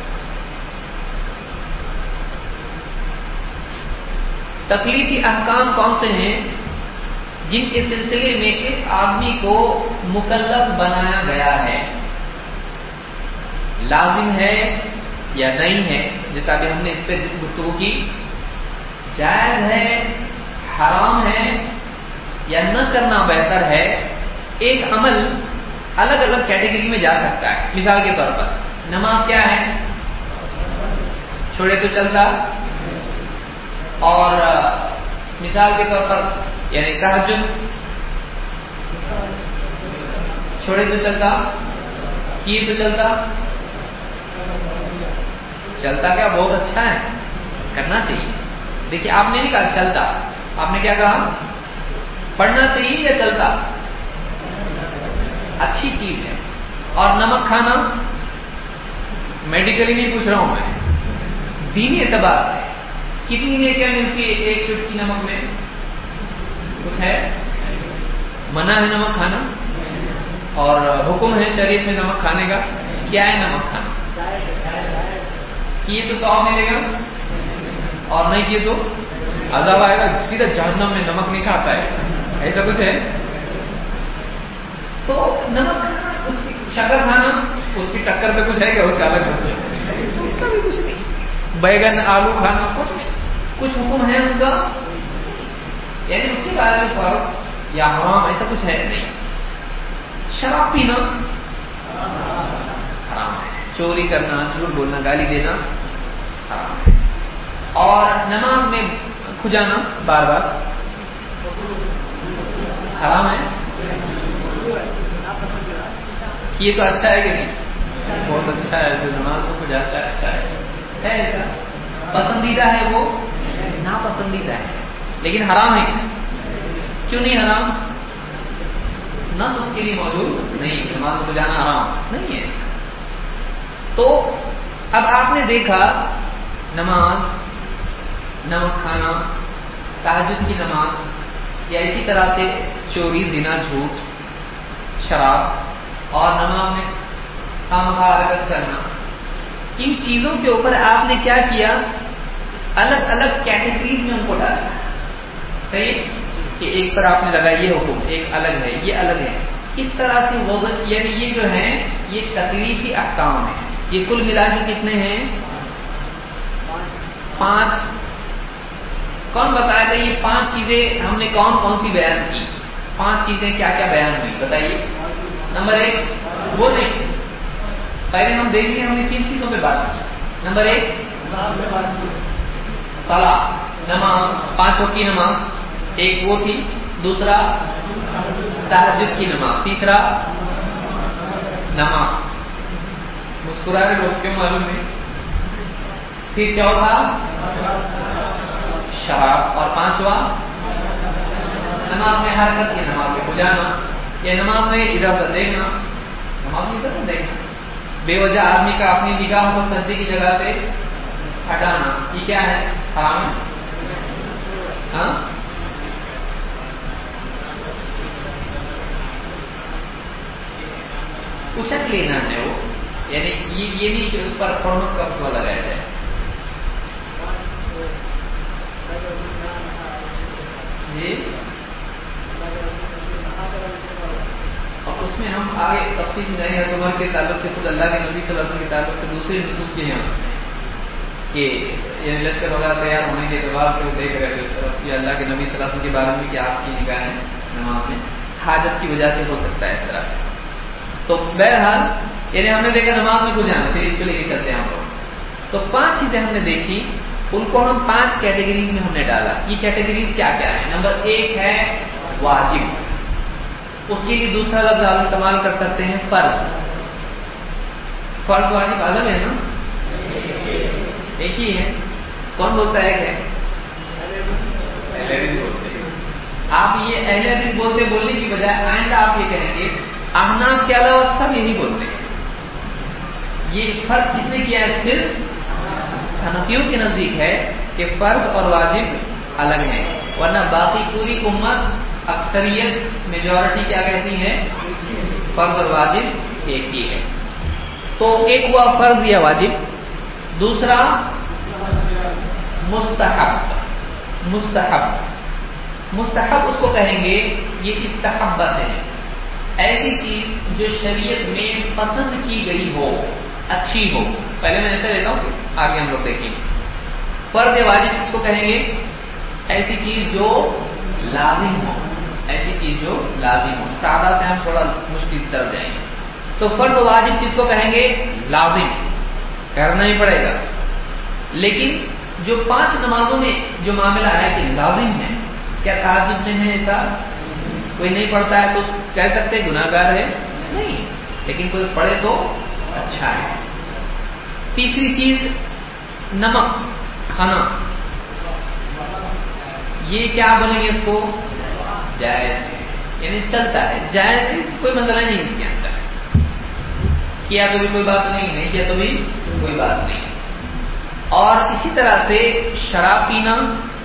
تکلیفی احکام کون سے ہیں؟ جن کے سلسلے میں ایک آدمی کو مکلف بنایا گیا ہے، لازم ہے یا نہیں ہے، جیسا کہ ہم نے اس پہ گفتگو کی، جائز ہے، حرام ہے یا نہ کرنا بہتر ہے۔ ایک عمل الگ الگ کیٹیگری میں جا سکتا ہے. مثال کے طور پر نماز کیا ہے؟ چھوڑے تو چلتا. اور مثال کے طور پر یعنی تہجد چھوڑے تو چلتا، کیے تو چلتا. چلتا کیا بہت اچھا ہے، کرنا چاہیے. دیکھیے آپ نے نہیں کہا چلتا، آپ نے کیا کہا؟ پڑھنا چاہیے یا چلتا؟ اچھی چیز ہے. اور نمک کھانا میڈیکلی نہیں پوچھ رہا ہوں میں، دینی اعتبار سے کتنی نیکیاں ملتی ہے ایک چٹکی نمک میں؟ کچھ ہے؟ منع ہے نمک کھانا اور حکم ہے شریعت میں نمک کھانے کا. کیا ہے نمک کھانا؟ کیے تو ثواب ملے گا اور نہیں کیے تو عذاب آئے گا، سیدھا جہنم میں. نمک نہیں کھاتا ہے، ایسا کچھ ہے؟ تو نمک کھانا، اس کی شکر کھانا اس کی ٹکر پہ کچھ ہے کیا؟ اس کا الگ مسئلہ، اس کا بھی کچھ نہیں. بیگن آلو کھانا کچھ کچھ حکم ہے اس کا، یعنی اس کے بارے میں فرق یا حرام ایسا کچھ ہے نہیں. شراب پینا حرام ہے، چوری کرنا، جھوٹ بولنا، گالی دینا حرام ہے. اور نماز میں کھجانا بار بار حرام ہے. یہ تو اچھا ہے کہ نہیں؟ بہت اچھا ہے، جو نماز میں کھجاتا ہے اچھا ہے. ہے ایسا پسندیدہ ہے، وہ ناپسندیدہ ہے، لیکن حرام ہے کیا؟ کیوں نہیں حرام؟ نص اس کے لیے موجود نہیں. نماز کو جانا حرام نہیں ہے ایسا. تو اب آپ نے دیکھا نماز، نمک کھانا، تہجد کی نماز، یا اسی طرح سے چوری، زنا، جھوٹ، شراب اور نماز میں خامخواہ حرکت کرنا. ان چیزوں کے اوپر آپ نے کیا کیا؟ الگ الگ کیٹیگریز میں ان کو ڈالا. صحیح کہ ایک پر آپ نے لگایا یہ حکم، ایک الگ ہے، یہ الگ ہے. اس طرح سے وضع، یعنی یہ جو ہے یہ تکلیفی احکام ہے. یہ کل ملا کے کتنے ہیں؟ پانچ. کون بتایا تھا یہ پانچ چیزیں ہم نے کون کون سی بیان کی؟ پانچ چیزیں کیا کیا بیان ہوئی بتائیے. نمبر ایک وہ نہیں، پہلے ہم دیکھیں ہم نے تین چیزوں پہ بات کی. نمبر ایک صلاۃ، نماز، پانچوں کی نماز ایک وہ تھی. دوسرا تہجد کی نماز. تیسرا نماز، مسکرا رہے لوگ کیوں معلوم نہیں. پھر چوتھا شراب، اور پانچواں نماز میں حرکت کی، نماز میں کھجانا، یا نماز میں ادھر ادھر دیکھنا. نماز میں ادھر ادھر دیکھنا، بے وجہ آدمی کا اپنی نگاہ کو سجدے کی جگہ سے ہٹانا، یہ کیا ہے؟ حرام ہے. ہاں اچک لینا ہے وہ، یعنی یہ یہ نہیں کہ اس پر حرمت کا فتویٰ لگایا جائے. جی اور اس میں ہم آگے تفصیل میں جائیں گے. عمر کے تعلق سے خود اللہ کے نبی صلی اللہ علیہ وسلم کے تعلق سے دوسری نصوص بھی ہیں اس میں کہ یعنی لشکر وغیرہ تیار ہونے کے اعتبار سے وہ دیکھ رہے تھے اس طرف کہ اللہ کے نبی صلی اللہ علیہ وسلم کے بارے میں کہ آپ کی نگاہیں نماز میں حاجت کی وجہ سے ہو سکتا ہے اس طرح سے. تو بہرحال یعنی ہم نے دیکھا نماز میں کچھ جانا، پھر اس کو لے کے چلتے ہیں ہم لوگ. تو پانچ چیزیں ہم نے دیکھی، ان کو ہم پانچ کیٹیگریز میں ہم نے ڈالا. یہ کیٹیگریز کیا کیا ہے؟ نمبر ایک ہے واجب، اس کے لیے دوسرا لفظ آپ استعمال کر سکتے ہیں فرض. فرض واجب الگ ہے نا؟ ایک ہی ہے. کون بولتا ہے کہ اہل حدیث بولتے ہیں. آپ یہ اہل حدیث بولتے بولنے کی بجائے آئندہ آپ یہ کہیں گے احناف کے علاوہ سب یہی بولتے ہیں. یہ فرق کس نے کیا ہے؟ صرف حنفیوں کے نزدیک ہے کہ فرض اور واجب الگ ہیں، ورنہ باقی پوری امت اکثریت میجورٹی کیا کہتی ہے؟ فرض اور واجب ایک ہی ہے. تو ایک ہوا فرض یا واجب. دوسرا مستحب. مستحب مستحب اس کو کہیں گے یہ استحبت ہے، ایسی چیز جو شریعت میں پسند کی گئی ہو، اچھی ہو. پہلے میں ایسے لیتا ہوں کہ آگے ہم لوگ دیکھیں. فرض واجب اس کو کہیں گے ایسی چیز جو لازم ہو، ایسی چیز جو لازم ہو. سادہ سے ہم تھوڑا مشکل کی طرف جائیں گے. تو فرض واجب کس کو کہیں گے؟ لازم، کرنا ہی پڑے گا۔ لیکن جو پانچ نمازوں میں جو معاملہ ہے کہ لازم ہے، کیا تہجد میں ہے ایسا؟ کوئی نہیں پڑھتا ہے تو کہہ سکتے گناہ گار ہے؟ نہیں، لیکن کوئی پڑھے تو اچھا ہے۔ تیسری چیز نمک کھانا، یہ کیا بولیں گے اس کو؟ جائز ہے، یعنی چلتا ہے، جائز ہے، کوئی مسئلہ نہیں اس کے اندر، کیا تو بھی کوئی بات نہیں، نہیں کیا تو بھی کوئی بات نہیں۔ اور اسی طرح سے شراب پینا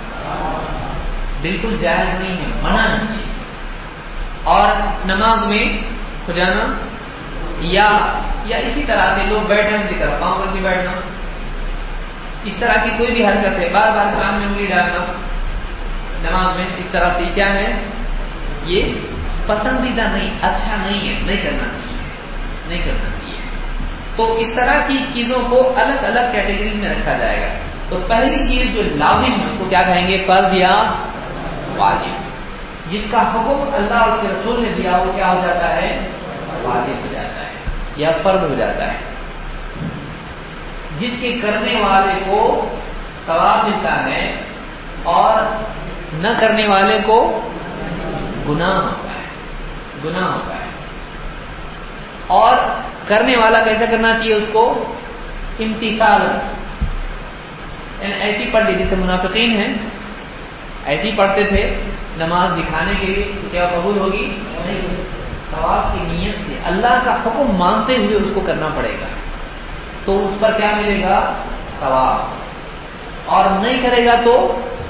بالکل جائز نہیں ہے، منع نہیں ہے۔ اور نماز میں کھو جانا یا یا اسی طرح سے لوگ بیٹھے ان کی طرف پاؤں کر کے بیٹھنا، اس طرح کی کوئی بھی حرکت ہے، بار بار کان میں انگلی ڈالنا نماز میں، اس طرح سے کیا ہے؟ یہ پسندیدہ نہیں، اچھا نہیں ہے، نہیں کرنا چاہیے، نہیں کرنا چاہیے۔ تو اس طرح کی چیزوں کو الگ الگ کیٹیگریز میں رکھا جائے گا۔ تو پہلی چیز جو لازم ہے اس کو کیا کہیں گے؟ فرض یا واجب۔ جس کا حکم اللہ اور اس کے رسول نے دیا وہ کیا ہو جاتا ہے؟ واجب ہو جاتا ہے یا فرض ہو جاتا ہے۔ جس کے کرنے والے کو ثواب ملتا ہے اور نہ کرنے والے کو گناہ ہوتا ہے، گناہ ہوتا ہے۔ اور کرنے والا کیسا کرنا چاہیے اس کو؟ امتثال، یعنی ایسی پڑھ لی جیسے منافقین ہیں، ایسی پڑھتے تھے نماز دکھانے کے لیے، تو کیا قبول ہوگی؟ نہیں، ثواب کی نیت سے اللہ کا حکم مانتے ہوئے اس کو کرنا پڑے گا، تو اس پر کیا ملے گا؟ ثواب۔ اور نہیں کرے گا تو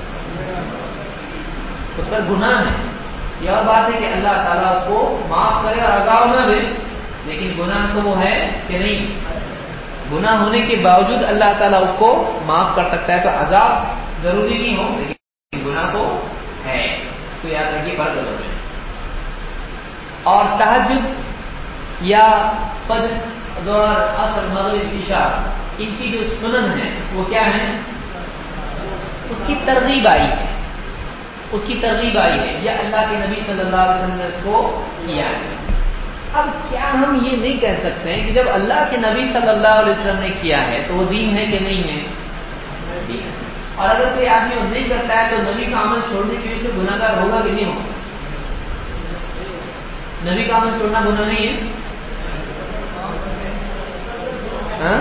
اس پر گناہ ہے۔ یہ اور بات ہے کہ اللہ تعالیٰ اس کو معاف کرے اور عذاب نہ دے، لیکن گناہ تو وہ ہے کہ نہیں، گناہ ہونے کے باوجود اللہ تعالیٰ اس کو معاف کر سکتا ہے، تو عذاب ضروری نہیں ہو لیکن گناہ تو ہے، تو یاد رکھیے بڑا ضرور ہے۔ اور تہجد یا فجر، ظہر، عصر، مغرب، عشاء، ان کی جو سنن ہے وہ کیا ہے؟ اس کی ترغیب آئی ہے، اس کی ترغیب آئی ہے، یا اللہ کے نبی صلی اللہ علیہ وسلم نے اس کو کیا ہے۔ اب کیا ہم یہ نہیں کہہ سکتے ہیں کہ جب اللہ کے نبی صلی اللہ علیہ وسلم نے کیا ہے تو وہ دین ہے کہ نہیں ہے؟ دین ہے۔ اور اگر کوئی آدمی وہ نہیں کرتا ہے تو نبی کا عمل چھوڑنے کی وجہ سے گناہ گار ہوگا کہ نہیں ہوگا؟ نبی کا عمل چھوڑنا گناہ نہیں ہے؟ ہاں؟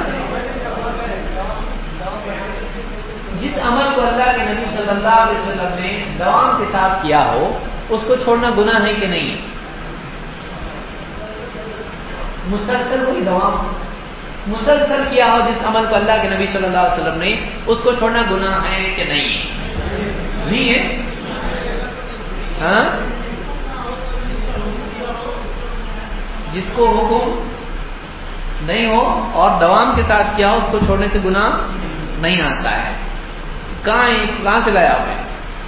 جس عمل کو اللہ کے نبی صلی اللہ علیہ وسلم نے دوام کے ساتھ کیا ہو اس کو چھوڑنا گناہ ہے کہ نہیں؟ مسلسل کوئی دوام مسلسل کیا ہو جس عمل کو اللہ کے نبی صلی اللہ علیہ وسلم نے، اس کو چھوڑنا گناہ ہے کہ نہیں؟ نہیں ہے۔ ہاں؟ جس کو حکم نہیں ہو اور دوام کے ساتھ کیا ہو اس کو چھوڑنے سے گناہ نہیں آتا ہے۔ کہاں ہے؟ کہاں سے لایا آپ نے؟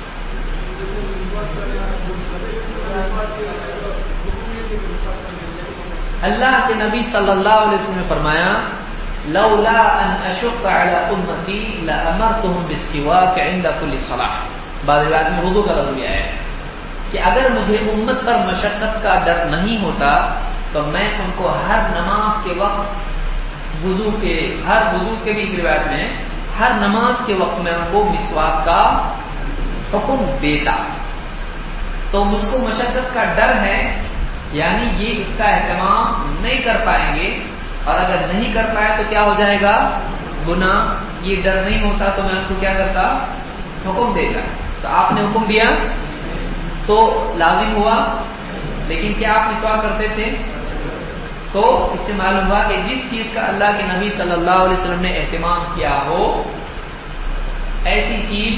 اللہ کے نبی صلی اللہ علیہ وسلم نے فرمایا لولا ان اشق على امتی لامرتهم بالسواک عند كل صلاۃ۔ بعض روایات میں وضو کا لفظ بھی آیا ہے کہ اگر مجھے امت پر مشقت کا ڈر نہیں ہوتا تو میں ان کو ہر نماز کے وقت وضو کے ہر وضو کے بھی روایت میں ہر نماز کے وقت میں ان کو مسواک کا حکم دیتا۔ تو مجھ کو مشقت کا ڈر ہے، یعنی یہ اس کا اہتمام نہیں کر پائیں گے، اور اگر نہیں کر پائے تو کیا ہو جائے گا؟ گناہ۔ یہ ڈر نہیں ہوتا تو میں ان کو کیا کرتا؟ حکم دیتا۔ تو آپ نے حکم دیا تو لازم ہوا، لیکن کیا آپ مسواک کرتے تھے؟ تو اس سے معلوم ہوا کہ جس چیز کا اللہ کے نبی صلی اللہ علیہ وسلم نے اہتمام کیا ہو، ایسی چیز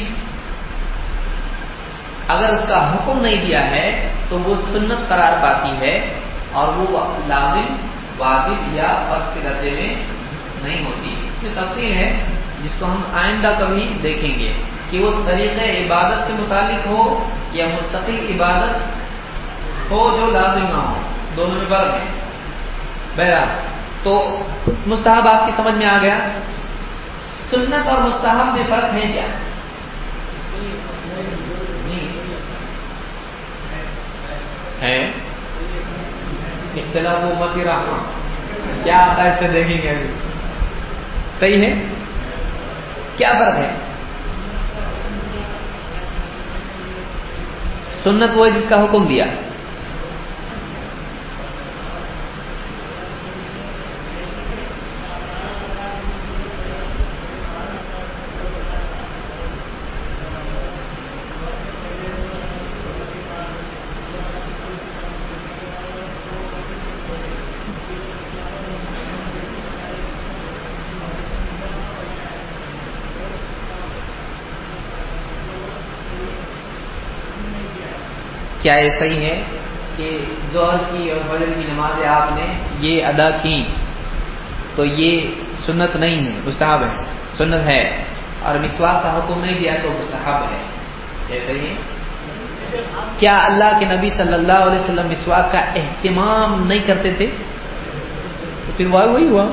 اگر اس کا حکم نہیں دیا ہے تو وہ سنت قرار پاتی ہے اور وہ لازم، واجب یا فرض کے درجے میں نہیں ہوتی۔ اس میں تفصیل ہے جس کو ہم آئندہ کبھی دیکھیں گے کہ وہ طریقہ عبادت سے متعلق ہو یا مستقل عبادت ہو جو لازم نہ ہو، دونوں میں فرق ہے۔ بہرحال تو مستحب آپ کی سمجھ میں آ گیا۔ سنت اور مستحب میں فرق ہے کیا؟ ہے اختلاف امتی رحمہ، کیا آتا ہے اس سے دیکھیں گے ابھی. صحیح ہے. کیا فرق ہے؟ سنت وہ ہے جس کا حکم دیا. کیا یہ صحیح ہے کہ ظہر کی اور فجر کی نمازیں آپ نے یہ ادا کی تو یہ سنت نہیں ہے، مستحب ہے؟ سنت ہے. اور مسواک کا حکم نہیں دیا تو مستحب ہے. یہ صحیح ہے. کیا اللہ کے نبی صلی اللہ علیہ وسلم مسواک کا اہتمام نہیں کرتے تھے؟ تو پھر وہ وہی ہوا.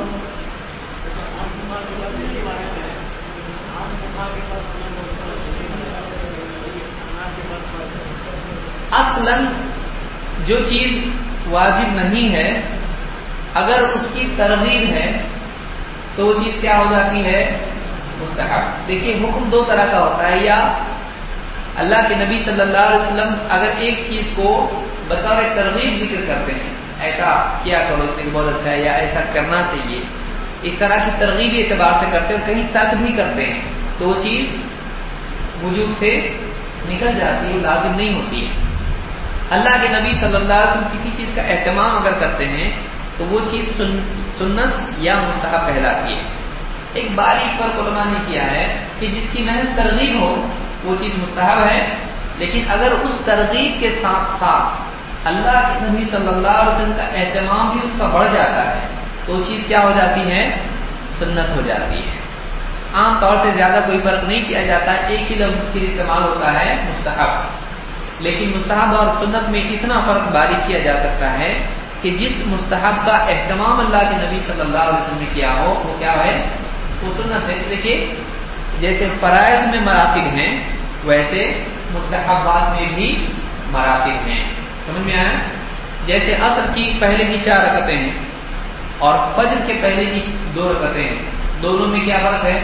اصلاً جو چیز واجب نہیں ہے اگر اس کی ترغیب ہے تو وہ چیز کیا ہو جاتی ہے؟ مستحب. دیکھیے حکم دو طرح کا ہوتا ہے. یا اللہ کے نبی صلی اللہ علیہ وسلم اگر ایک چیز کو بطور ترغیب ذکر کرتے ہیں، ایسا کیا کرو اس سے بہت اچھا ہے، یا ایسا کرنا چاہیے، اس طرح کی ترغیبی اعتبار سے کرتے ہیں، کہیں تک بھی کرتے ہیں تو وہ چیز وجوب سے نکل جاتی ہے، لازم نہیں ہوتی ہے. اللہ کے نبی صلی اللہ علیہ وسلم کسی چیز کا اہتمام اگر کرتے ہیں تو وہ چیز سن سنت یا مستحب کہلاتی ہے. ایک باریک فرق علماء نے کیا ہے کہ جس کی محض ترغیب ہو وہ چیز مستحب ہے، لیکن اگر اس ترغیب کے ساتھ ساتھ اللہ کے نبی صلی اللہ علیہ وسلم کا اہتمام بھی اس کا بڑھ جاتا ہے تو وہ چیز کیا ہو جاتی ہے؟ سنت ہو جاتی ہے. عام طور سے زیادہ کوئی فرق نہیں کیا جاتا ہے، ایک ہی لفظ اس کے لیے استعمال ہوتا ہے مستحب. لیکن مستحب اور سنت میں اتنا فرق باریک کیا جا سکتا ہے کہ جس مستحب کا اہتمام اللہ کے نبی صلی اللہ علیہ وسلم نے کیا ہو وہ کیا ہے؟ وہ سنت ہے. اس لیے کہ جیسے فرائض میں مراتب ہیں ویسے مستحبات میں بھی مراتب ہیں. سمجھ میں آیا؟ جیسے عصر کی پہلے کی چار رکعتیں ہیں اور فجر کے پہلے کی دو رکعتیں ہیں، دونوں میں کیا فرق ہے؟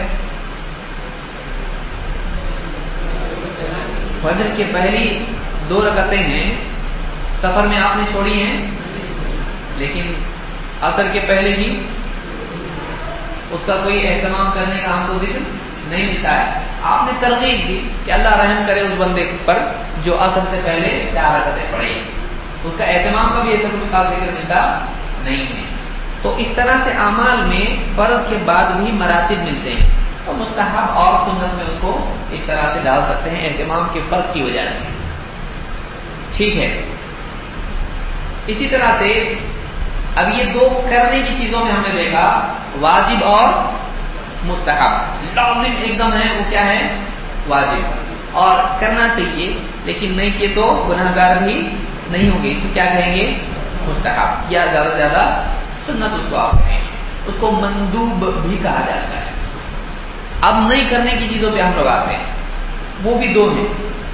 فجر کے پہلی دو رکعتیں ہیں، سفر میں آپ نے چھوڑی ہیں، لیکن عصر کے پہلے کی اس کا کوئی اہتمام کرنے کا ہم کو ذکر نہیں ملتا ہے. آپ نے ترغیب دی کہ اللہ رحم کرے اس بندے پر جو عصر سے پہلے چار رکعتیں پڑھے، اس کا اہتمام کا بھی ایسا کچھ خاص ذکر ملتا نہیں ہے. تو اس طرح سے اعمال میں فرض کے بعد بھی مراتب ملتے ہیں، تو مستحب اور سنت میں اس کو اس طرح سے ڈال سکتے ہیں اہتمام کے فرق کی وجہ سے. ٹھیک ہے. اسی طرح سے اب یہ دو کرنے کی چیزوں میں ہم نے دیکھا واجب اور مستحب. لازم ایک دم ہے وہ کیا ہے؟ واجب، اور کرنا چاہیے لیکن نہیں کیے تو گناہگار بھی نہیں ہوں گے، اس کو کیا کہیں گے؟ مستحب، یا زیادہ سے زیادہ سنت اس کو آپ کہیں گے. اس کو مندوب بھی کہا جاتا ہے. اب نہیں کرنے کی چیزوں پہ ہم لوگ آتے ہیں، وہ بھی دو ہیں.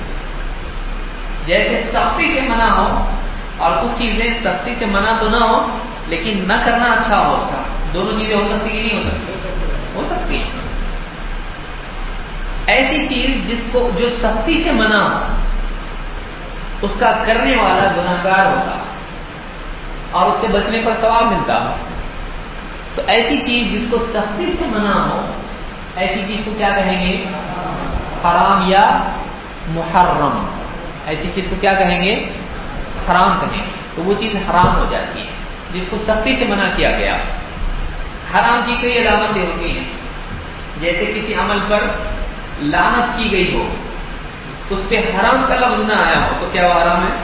جیسے سختی سے منع ہو اور کچھ چیزیں سختی سے منع تو نہ ہو لیکن نہ کرنا اچھا ہو، اس کا دونوں چیزیں ہو سکتی کہ نہیں ہو سکتی؟ ہو سکتی ہے. ایسی چیز جس کو جو سختی سے منع ہو اس کا کرنے والا گناہگار ہوگا اور اس سے بچنے پر ثواب ملتا ہو. تو ایسی چیز جس کو سختی سے منع ہو ایسی چیز کو کیا کہیں گے؟ حرام یا محرم. ایسی چیز کو کیا کہیں گے؟ حرام کہیں گے. تو وہ چیز حرام ہو جاتی ہے جس کو سختی سے منع کیا گیا. حرام کی کئی علامتیں ہوتی ہیں، جیسے کسی عمل پر لعنت کی گئی ہو، اس پہ حرام کا لفظ نہ آیا ہو تو کیا وہ حرام ہے؟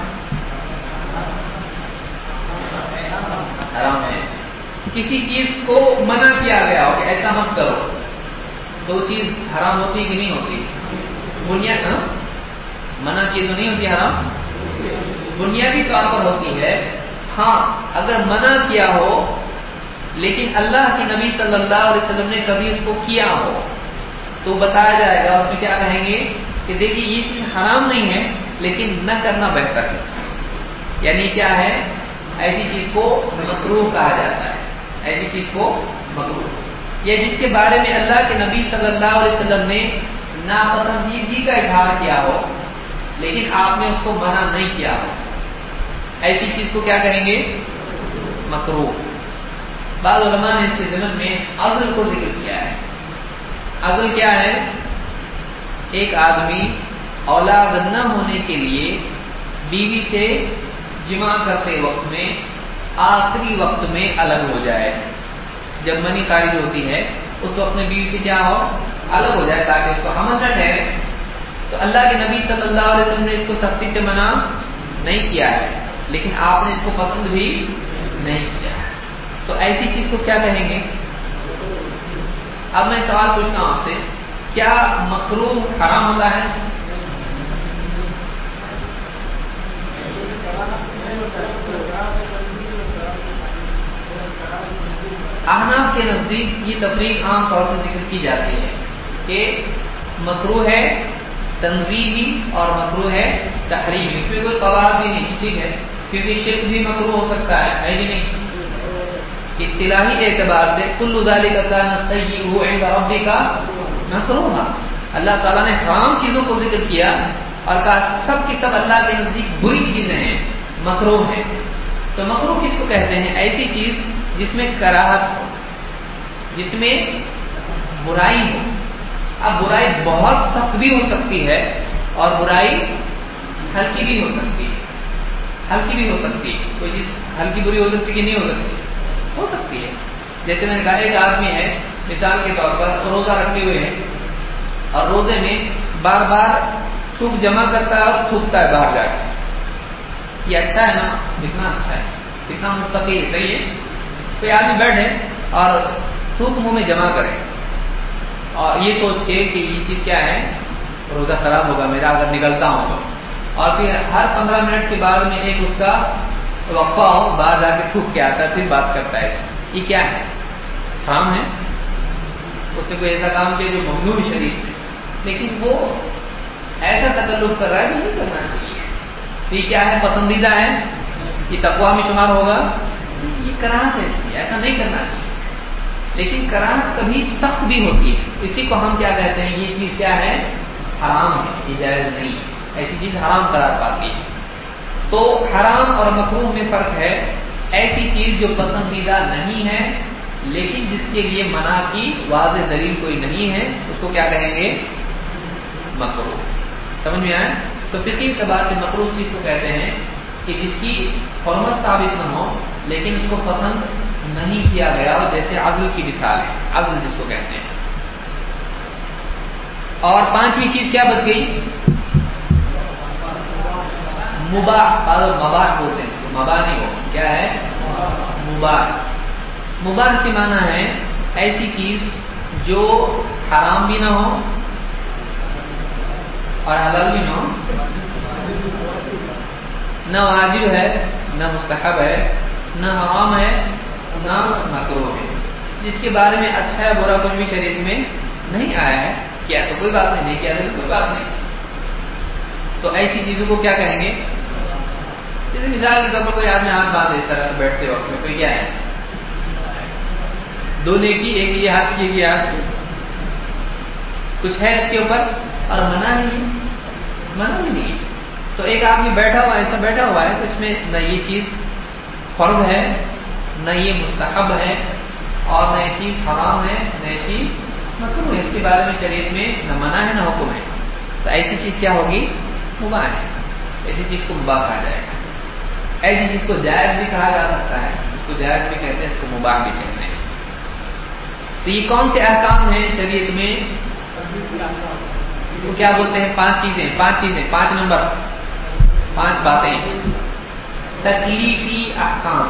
حرام ہے. کسی چیز کو منع کیا گیا ہو کہ ایسا مت کرو تو وہ چیز حرام ہوتی کہ نہیں ہوتی؟ بنیاد منع کی تو نہیں ہوتی حرام، بنیادی طور پر ہوتی ہے. ہاں اگر منع کیا ہو لیکن اللہ کے نبی صلی اللہ علیہ وسلم نے کبھی اس کو کیا ہو تو بتایا جائے گا. اس میں کیا کہیں گے کہ دیکھیے یہ چیز حرام نہیں ہے لیکن نہ کرنا بہتر ہے. یعنی کیا ہے؟ ایسی چیز کو مکروہ کہا جاتا ہے. ایسی چیز کو مکروہ، یہ جس کے بارے میں اللہ کے نبی صلی اللہ علیہ وسلم نے ناپسندیدگی کا اظہار کیا ہو لیکن آپ نے اس کو منع نہیں کیا ہو، ایسی چیز کو کیا کہیں گے؟ مکروہ۔ بعض علماء نے اس کے ضمن میں عزل کو ذکر کیا ہے۔ عزل کیا ہے؟ ایک آدمی اولاد نہ ہونے کے لیے بیوی سے جمع کرتے وقت میں آخری وقت میں الگ ہو جائے، جب منی خارج ہوتی ہے اس وقت میں بیوی سے کیا ہو؟ الگ ہو جائے تاکہ اس کو حمل نہ ٹھہرے۔ تو اللہ کے نبی صلی اللہ علیہ وسلم نے اس کو سختی سے منع نہیں کیا ہے لیکن آپ نے اس کو پسند بھی نہیں کیا ہے، تو ایسی چیز کو کیا کہیں گے؟ اب میں سوال پوچھتا ہوں آپ سے، کیا مکروہ حرام ہوتا ہے؟ احناف کے نزدیک یہ تفریق عام طور سے ذکر کی جاتی ہے کہ مکروہ ہے تنزیہی اور مکروہ ہے تحریمی، اس میں کوئی قواعد بھی نہیں، ٹھیک ہے، کیونکہ شرک بھی مکروہ ہو سکتا ہے، ہے کہ نہیں؟ اصطلاحی اعتبار سے کل ذالک کان سیئہ عند ربک مکروہ، اللہ تعالیٰ نے حرام چیزوں کو ذکر کیا اور کہا سب کی سب اللہ کے نزدیک بری چیزیں ہیں، مکروہ ہیں۔ تو مکروہ کس کو کہتے ہیں؟ ایسی چیز جس میں کراہت ہو، جس میں برائی ہو۔ اب برائی بہت سخت بھی ہو سکتی ہے اور برائی ہلکی بھی ہو سکتی ہے، ہلکی بھی ہو سکتی ہے، کوئی چیز ہلکی بری ہو سکتی کہ نہیں ہو سکتی؟ ہو سکتی ہے۔ جیسے میں نے کہا ایک آدمی ہے مثال کے طور پر روزہ رکھے ہوئے ہے اور روزے میں بار بار تھوک جمع کرتا ہے اور تھوکتا ہے باہر جا کے، یہ اچھا ہے نا؟ کتنا اچھا ہے، کتنا متقی ہے، صحیح ہے۔ کوئی آدمی بیٹھے اور تھوک منہ میں جمع کرے اور یہ سوچ کے کہ یہ چیز کیا ہے، روزہ خراب ہوگا میرا اگر نکلتا ہوں تو، اور پھر ہر پندرہ منٹ کے بعد میں ایک اس کا وقفہ ہو، باہر جا کے تھوک کے آتا ہے پھر بات کرتا ہے، یہ کیا ہے؟ حرام ہے۔ اس نے کوئی ایسا کام کیا جو ممنوع شریعت ہے، لیکن وہ ایسا تکلف کر رہا ہے جو نہیں کرنا چاہیے، یہ کیا ہے؟ پسندیدہ ہے، یہ تقویٰ میں شمار ہوگا، یہ کراہت ہے، اس لیے ایسا نہیں کرنا چاہیے۔ لیکن کراہت کبھی سخت بھی ہوتی ہے، اسی کو ہم کیا کہتے ہیں؟ یہ چیز کیا ہے؟ حرام ہے، یہ جائز نہیں ہے، ایسی چیز حرام قرار پاتی ہے۔ تو حرام اور مکروہ میں فرق ہے، ایسی چیز جو پسندیدہ نہیں ہے لیکن جس کے لیے منع کی واضح دلیل کوئی نہیں ہے اس کو کیا کہیں گے؟ مکروہ۔ سمجھ میں آیا؟ تو فقہی اعتبار سے مکروہ چیز کو کہتے ہیں کہ جس کی حرمت ثابت نہ ہو لیکن اس کو پسند نہیں کیا گیا ہو، جیسے عزل کی مثال ہے، عزل جس کو کہتے ہیں۔ اور پانچویں چیز کیا بچ گئی؟ مباح، مباح بولتے ہیں، مباح نہیں ہو، کیا ہے؟ مباح۔ مباح کی معنی ہے ایسی چیز جو حرام بھی نہ ہو اور حلال بھی نہ ہو، نہ واجب ہے نہ مستحب ہے نہ حرام ہے نہ مکروہ ہے، جس کے بارے میں اچھا ہے برا کچھ بھی شریعت میں نہیں آیا ہے، کیا تو کوئی بات نہیں، نہیں کیا تو کوئی بات نہیں۔ تو ایسی چیزوں کو کیا کہیں گے؟ جیسے مثال کے طور پر کوئی آدمی ہاتھ باندھ دیتا ہے بیٹھتے وقت میں، کوئی کیا ہے؟ دو نیکی، ایک یہ ہاتھ کی ایک یہ ہاتھ، کچھ ہے اس کے اوپر اور منع نہیں، منع بھی نہیں۔ تو ایک آدمی بیٹھا ہوا ایسا بیٹھا ہوا ہے تو اس میں نہ یہ چیز فرض ہے نہ یہ مستحب ہے اور نہ یہ چیز حرام ہے نہ یہ چیز مکروہ ہے، اس کے بارے میں شریعت میں نہ منع ہے نہ حکم ہے، تو ایسی چیز کیا ہوگی؟ مباح ہے، ایسی چیز کو مباح کہا جائے گا۔ ایسی چیز کو جائز بھی کہا جا سکتا ہے، اس کو جائز بھی کہتے ہیں، اس کو مباح بھی کہتے ہیں۔ تو یہ کون سے احکام ہیں شریعت میں؟ اس کو کیا بولتے ہیں؟ پانچ چیزیں، پانچ چیزیں، پانچ نمبر، پانچ باتیں، تکلیفی احکام۔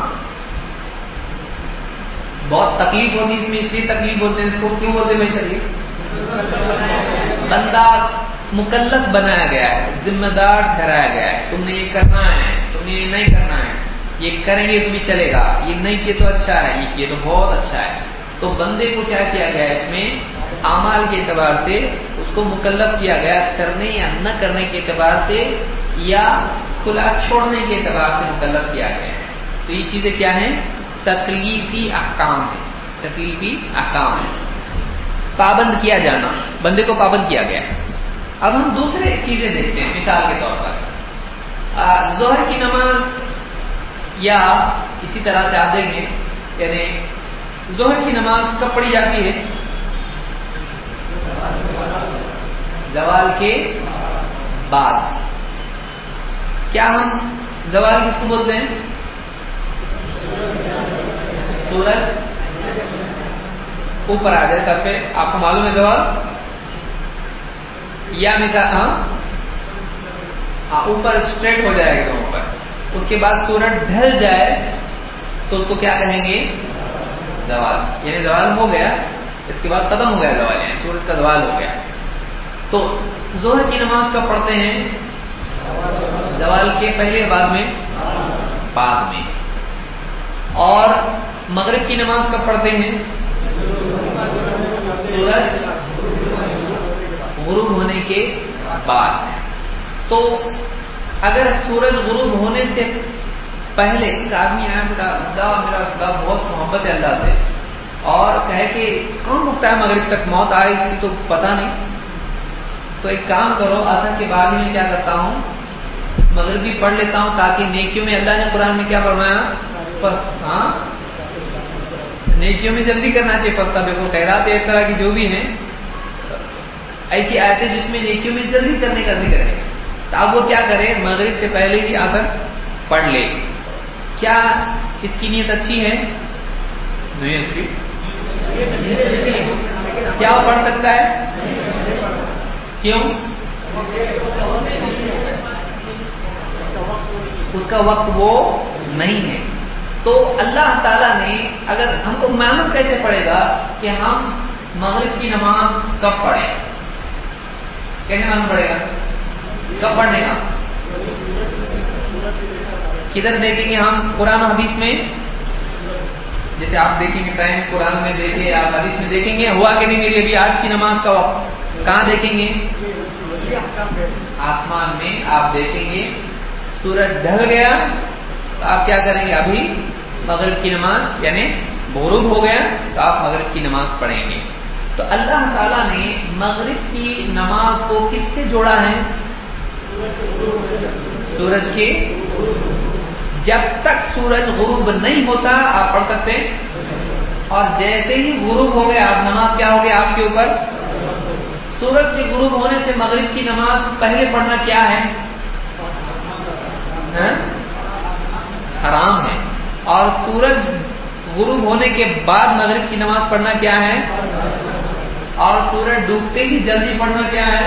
بہت تکلیف ہوتی ہے اس میں، اس لیے تکلیف بولتے ہیں، اس کو کیوں بولتے ہیں بھائی تکلیف؟ بندہ مکلف بنایا گیا ہے، ذمہ دار ٹھہرایا گیا ہے، تم نے یہ کرنا ہے، تم نے یہ نہیں کرنا ہے، یہ کریں گے تو بھی چلے گا، یہ نہیں کیے تو اچھا ہے، یہ کیے تو بہت اچھا ہے۔ تو بندے کو کیا کیا گیا ہے؟ اس میں اعمال کے اعتبار سے اس کو مکلف کیا گیا، کرنے یا نہ کرنے کے اعتبار سے یا کھلا چھوڑنے کے اعتبار سے مکلف کیا گیا ہے۔ تو یہ چیزیں کیا ہیں؟ تکلیفی احکام ہے، تکلیفی احکام ہے، پابند کیا جانا، بندے کو پابند کیا گیا. اب ہم دوسرے چیزیں دیکھتے ہیں. مثال کے طور پر ظہر کی نماز، یا اسی طرح سے آپ دیکھیں یعنی ظہر کی نماز کب پڑھی جاتی ہے؟ زوال کے بعد. کیا ہم زوال کس کو بولتے ہیں؟ سورج اوپر آ جائے سر پہ، آپ کو معلوم ہے زوال؟ یا مثال ہاں ہاں اوپر اسٹریٹ ہو جائے گا اوپر، اس کے بعد سورج ڈھل جائے تو اس کو کیا کہیں گے؟ زوال. یعنی زوال ہو گیا، اس کے بعد ختم ہو گیا زوال، یعنی سورج کا زوال ہو گیا. تو ظہر کی نماز کب پڑھتے ہیں؟ زوال کے پہلے بعد میں؟ بعد میں. اور مغرب کی نماز کب پڑھتے ہیں؟ سورج غروب ہونے کے بعد. تو اگر سورج غروب ہونے سے پہلے ایک آدمی آیا، بولا اللہ میرا اللہ بہت محبت ہے اللہ سے، اور کہے کہ کون رکتا ہے مغرب تک، موت آئے گی تو پتہ نہیں، تو ایک کام کرو، عصر کے بعد میں کیا کرتا ہوں، مغرب بھی پڑھ لیتا ہوں، تاکہ نیکیوں میں اللہ نے قرآن میں کیا فرمایا؟ ہاں نیکیوں میں جلدی کرنا چاہیے. فستا بالکل خیرات ہے، اس طرح کی جو بھی ہیں ایسی آیتیں جس میں نیکیوں میں جلدی کرنے کا ذکر ہے، تو اب وہ کیا کرے؟ مغرب سے پہلے ہی عصر پڑھ لے. کیا اس کی نیت اچھی ہے؟ نہیں اچھی. کیا وہ پڑھ سکتا ہے؟ کیوں؟ اس کا وقت وہ نہیں ہے. تو اللہ تعالیٰ نے اگر ہم کو معلوم کیسے پڑے گا کہ ہم مغرب کی نماز کب پڑھیں؟ کیسے معلوم پڑے گا کب پڑھنے کا؟ کدھر دیکھیں گے ہم؟ قرآن و حدیث میں. جیسے آپ دیکھیں گے ٹائم قرآن میں دیکھیں، آپ حدیث میں دیکھیں گے ہوا کہ نہیں میری ابھی آج کی نماز کا وقت. کہاں دیکھیں گے؟ آسمان میں. آپ دیکھیں گے سورج ڈھل گیا تو آپ کیا کریں گے؟ ابھی مغرب کی نماز، یعنی غروب ہو گیا تو آپ مغرب کی نماز پڑھیں گے. تو اللہ تعالیٰ نے مغرب کی نماز کو کس سے جوڑا ہے؟ سورج کے. جب تک سورج غروب نہیں ہوتا آپ پڑھ سکتے ہیں، اور جیسے ہی غروب ہو گیا آپ نماز کیا ہو گیا آپ کے اوپر؟ سورج کے غروب ہونے سے مغرب کی نماز پہلے پڑھنا کیا ہے؟ حرام ہے. اور سورج غروب ہونے کے بعد مغرب کی نماز پڑھنا کیا ہے؟ اور سورج ڈوبتے ہی جلدی پڑھنا کیا ہے؟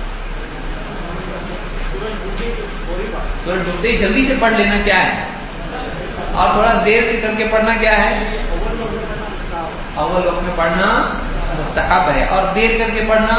سورج ڈوبتے ہی جلدی سے پڑھ لینا کیا ہے؟ اور تھوڑا دیر سے کر کے پڑھنا کیا ہے؟ اول وقت میں پڑھنا مستحب ہے، اور دیر کر کے پڑھنا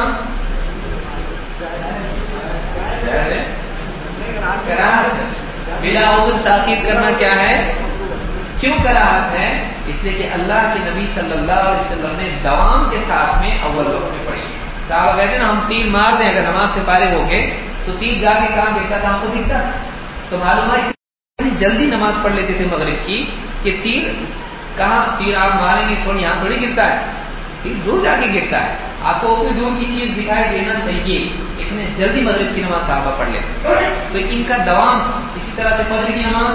کراہت ہے. بلا عذر تاخیر کرنا کیا ہے؟ کیوں کراہت ہے؟ اس لیے کہ اللہ کے نبی صلی اللہ علیہ وسلم نے دوام کے ساتھ میں اول وقت میں پڑھی. صحابہ کہتے ہیں نا ہم تیر مار دیں اگر نماز سے فارغ ہو کے تو تیر جا کے کہاں گرتا تھا؟ ہم کو دکھتا تھا. تو معلوم ہے جلدی نماز پڑھ لیتے تھے مغرب کی کہ تیر کہاں، تیر آپ ماریں گے تھوڑی یہاں تھوڑی گرتا ہے، تیر دور جا کے گرتا ہے. آپ کو کوئی دور کی چیز دکھائی دینا چاہیے. اتنے جلدی مغرب کی نماز صحابہ پڑھ لیتے. تو ان کا دوام. اسی طرح سے فجر کی نماز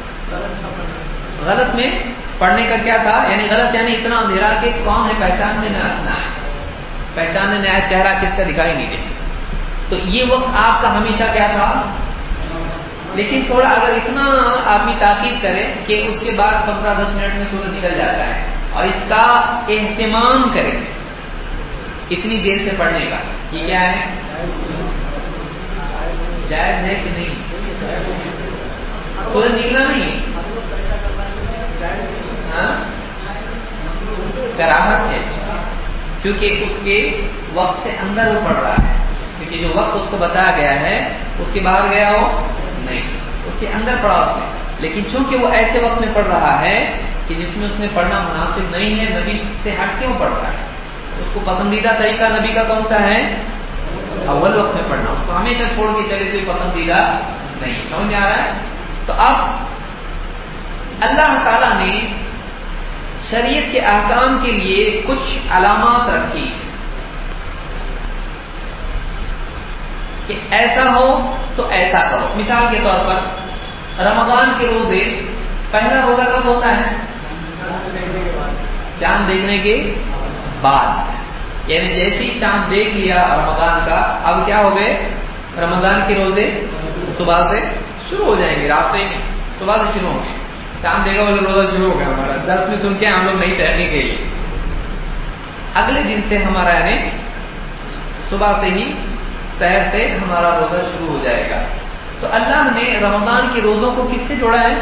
غلط میں پڑھنے کا کیا تھا؟ یعنی غلط یعنی اتنا اندھیرا کہ کون ہے پہچاننے نہ آنا ہے، پہچاننے نیا چہرہ کس کا دکھائی نہیں دے. تو یہ وقت آپ کا ہمیشہ کیا تھا؟ لیکن تھوڑا اگر اتنا آدمی تاکید کرے کہ اس کے بعد پندرہ دس منٹ میں سورج نکل جاتا ہے، اور اس کا اہتمام کرے اتنی دیر سے پڑھنے کا، یہ کیا ہے؟ جائز ہے کہ نہیں؟ سورج نکلا نہیں ہاں کراہت ہے، کیونکہ اس کے وقت سے اندر وہ پڑھ رہا ہے. کیونکہ جو وقت اس کو بتایا گیا ہے اس کے باہر گیا ہو نہیں، اس کے اندر پڑھا اس نے. لیکن چونکہ وہ ایسے وقت میں پڑھ رہا ہے کہ جس میں اس نے پڑھنا مناسب نہیں ہے، نبی سے ہٹ کے وہ پڑھ رہا ہے، اس کو پسندیدہ طریقہ نبی کا کون سا ہے؟ اول وقت میں پڑھنا. اس کو ہمیشہ چھوڑ کے چلے تو پسندیدہ نہیں. سمجھ آ رہا ہے؟ تو اب اللہ تعالیٰ نے شریعت کے احکام کے لیے کچھ علامات رکھی کہ ایسا ہو تو ایسا کرو. مثال کے طور پر رمضان کے روزے، پہلا روزہ کب ہوتا ہے؟ چاند دیکھنے کے بعد. یعنی جیسے ہی چاند دیکھ لیا رمضان کا، اب کیا ہو گئے؟ رمضان کے روزے صبح سے شروع ہو جائیں گے، رات سے نہیں، صبح سے شروع ہوں گے. چاند دیکھا والا روزہ شروع ہو گیا ہمارا. دس میں سن کے ہم لوگ نہیں تیرنے کے لیے، اگلے دن سے ہمارا یعنی صبح سے ہی سحر سے ہمارا روزہ شروع ہو جائے گا. تو اللہ نے رمضان کے روزوں کو کس سے جوڑا ہے؟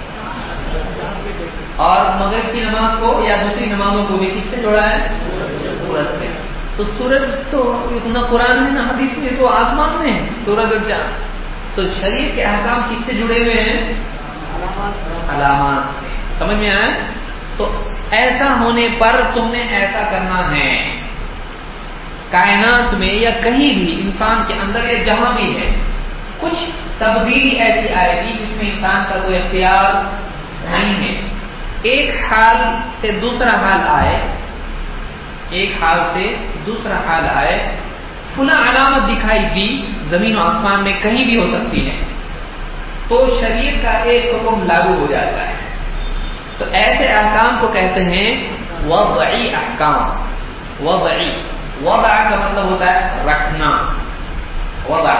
اور مغرب کی نماز کو یا دوسری نمازوں کو بھی کس سے جوڑا ہے؟ سورج سے. تو سورج تو نہ قرآن میں نہ حدیث میں، تو آسمان میں ہے سورج اور چاند. تو شریعت کے احکام کس سے جڑے ہوئے ہیں؟ علامات سے. سمجھ میں آیا؟ تو ایسا ہونے پر تم نے ایسا کرنا ہے. کائنات میں یا کہیں بھی انسان کے اندر یا جہاں بھی ہے، کچھ تبدیلی ایسی آئے گی جس میں انسان کا کوئی اختیار نہیں ہے. ایک حال سے دوسرا حال آئے، ایک حال سے دوسرا حال آئے، فلاں علامت دکھائی دی زمین و آسمان میں کہیں بھی ہو سکتی ہے، تو شریعت کا ایک حکم لاگو ہو جاتا ہے. تو ایسے احکام کو کہتے ہیں وضعی احکام. وضعی، وضع کا مطلب ہوتا ہے رکھنا. وضع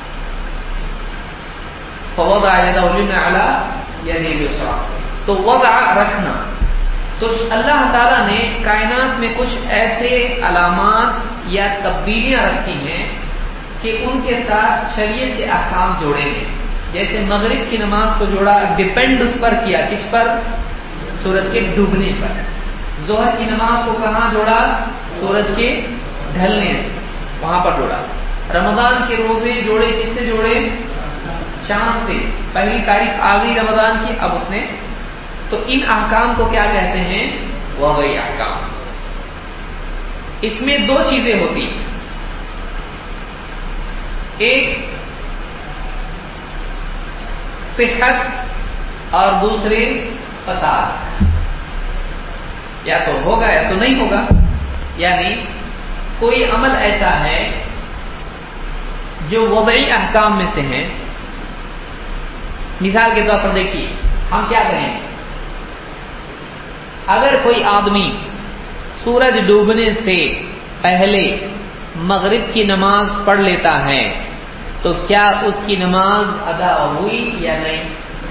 فوضع یدہ الیمنی علی یدہ الیسری، تو وضع رکھنا. تو اللہ تعالیٰ نے کائنات میں کچھ ایسے علامات یا تبدیلیاں رکھی ہیں کہ ان کے ساتھ شریعت کے احکام جوڑے ہیں. جیسے مغرب کی نماز کو جوڑا، ڈیپینڈ اس پر کیا، کس پر؟ سورج کے ڈوبنے پر. ظہر کی نماز کو کہاں جوڑا؟ سورج کے ڈھلنے سے، وہاں پر جوڑا. رمضان کے روزے جوڑے، کس سے جوڑے؟ چاند سے. پہلی تاریخ آ گئی رمضان کی، اب اس نے، تو ان احکام کو کیا کہتے ہیں؟ وضعی احکام. اس میں دو چیزیں ہوتی ہیں، ایک صحت اور دوسرے فساد. یا تو ہوگا یا تو نہیں ہوگا. یعنی کوئی عمل ایسا ہے جو وضعی احکام میں سے ہیں. مثال کے طور پر دیکھیے، ہم کیا کہیں؟ اگر کوئی آدمی سورج ڈوبنے سے پہلے مغرب کی نماز پڑھ لیتا ہے تو کیا اس کی نماز ادا ہوئی یا نہیں؟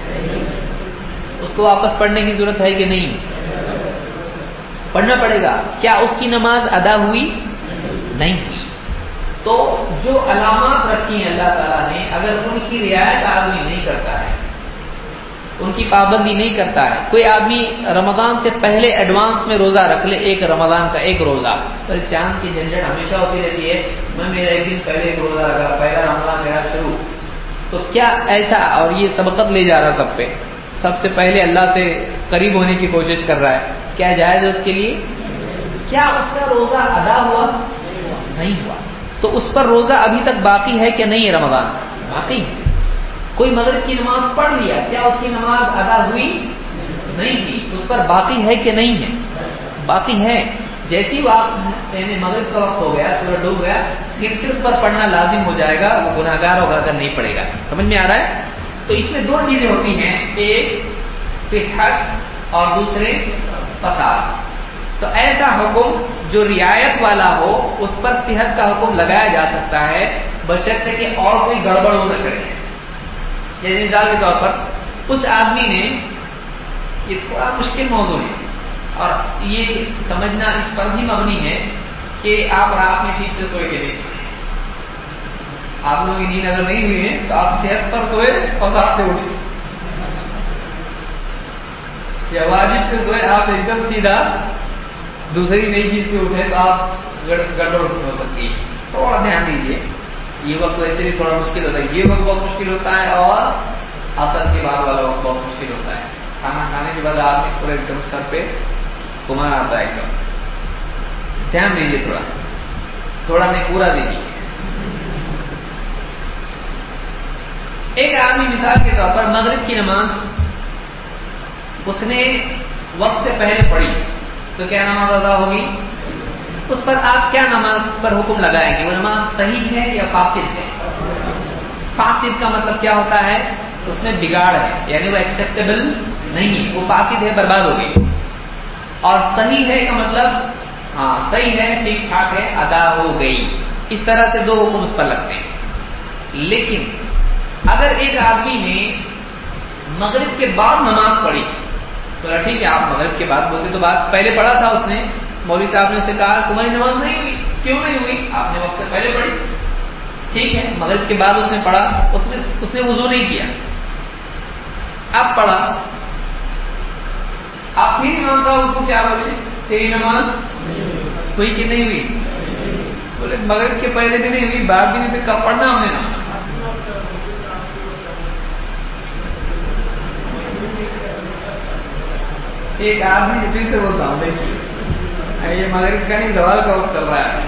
اس کو واپس پڑھنے کی ضرورت ہے کہ نہیں؟ پڑھنا پڑے گا. کیا اس کی نماز ادا ہوئی؟ نہیں ہوئی. تو جو علامات رکھی ہیں اللہ تعالیٰ نے، اگر ان کی رعایت آدمی نہیں کرتا ہے، ان کی پابندی نہیں کرتا ہے، کوئی آدمی رمضان سے پہلے ایڈوانس میں روزہ رکھ لے، ایک رمضان کا ایک روزہ، پر چاند کی جھنجھٹ ہمیشہ ہوتی رہتی ہے، میں میرا ایک دن پہلے ایک روزہ رکھا، پہلا رمضان میرا شروع، تو کیا ایسا؟ اور یہ سبقت لے جا رہا سب پہ، سب سے پہلے اللہ سے قریب ہونے کی کوشش کر رہا ہے، کیا جائز ہے اس کے لیے؟ کیا اس کا روزہ ادا ہوا؟ نہیں ہوا. تو اس پر روزہ ابھی تک باقی ہے کہ نہیں؟ رمضان باقی ہے. کوئی مغرب کی نماز پڑھ لیا، کیا اس کی نماز ادا ہوئی؟ نہیں ہوئی. اس پر باقی ہے کہ نہیں ہے؟ باقی ہے. جیسی وقت یعنی مغرب کا وقت ہو گیا، سورج ڈوب گیا، پھر سے اس پر پڑھنا لازم ہو جائے گا، وہ گناہگار ہوگا اگر نہیں پڑے گا. سمجھ میں آ رہا ہے؟ تو اس میں دو چیزیں ہوتی ہیں، ایک صحت اور دوسرے فساد. تو ایسا حکم جو رعایت والا ہو اس پر صحت کا حکم لگایا جا سکتا ہے، بشرطے کہ اور کوئی گڑبڑ ہو نہ کرے. جیسے مثال کے طور پر اس آدمی نے، یہ تھوڑا مشکل موضوع ہے اور یہ سمجھنا اس پر بھی مبنی ہے کہ آپ رات میں ٹھیک سے سوئے کہ نہیں سوئے. آپ لوگوں کی نیند اگر نہیں ہوئی ہے تو آپ صحت پر سوئے اور ساتھ سے اٹھے، یا واجب پہ سوئے آپ ایک دم سیدھا دوسری نئی چیز پہ اٹھے تو آپ گڑبڑ ہو سکتی ہے. تھوڑا دھیان دیجیے. یہ وقت ویسے بھی تھوڑا مشکل ہوتا ہے، یہ وقت بہت مشکل ہوتا ہے اور اثر کے بعد والا وقت بہت مشکل ہوتا ہے. کھانا کھانے کے بعد آدمی پورے ایک دم سر پہ گھمان آتا ہے. ایک دم دھیان دیجیے، تھوڑا تھوڑا نہیں پورا دیجیے. ایک آدمی مثال کے طور پر مغرب کی نماز اس نے وقت سے پہلے پڑھی تو کیا نماز ادا ہوگی؟ اس پر آپ کیا نماز پر حکم لگائیں گے؟ وہ نماز صحیح ہے یا فاسد ہے؟ فاسد کا مطلب کیا ہوتا ہے؟ اس میں بگاڑ ہے، یعنی وہ ایکسیپٹیبل نہیں ہے، وہ فاسد ہے، برباد ہو گئی۔ اور صحیح ہے کا مطلب ہاں صحیح ہے، ٹھیک ٹھاک ہے، ادا ہو گئی۔ اس طرح سے دو حکم اس پر لگتے ہیں۔ لیکن اگر ایک آدمی نے مغرب کے بعد نماز پڑھی تو ٹھیک ہے، آپ مغرب کے بعد بولتے تو بات پہلے پڑھا تھا اس نے، مولوی صاحب نے اسے کہا تمہاری نماز نہیں ہوئی، کیوں نہیں ہوئی؟ آپ نے وقت سے پہلے پڑھی، ٹھیک ہے، مغرب کے بعد اس نے پڑھا، اس نے اس نے وضو نہیں کیا، اب پڑھا، آپ پھر امام صاحب اس کو کیا بولے؟ تیری نماز ہوئی کہ نہیں ہوئی؟ بولے مغرب کے پہلے بھی نہیں ہوئی، بعد بھی نہیں ہوئی، کب پڑھنا ہم نے نماز؟ ایک آدمی پھر سے بولتا ہوں، دیکھیے یہ مغرب کا نہیں، زوال کا وقت چل رہا ہے۔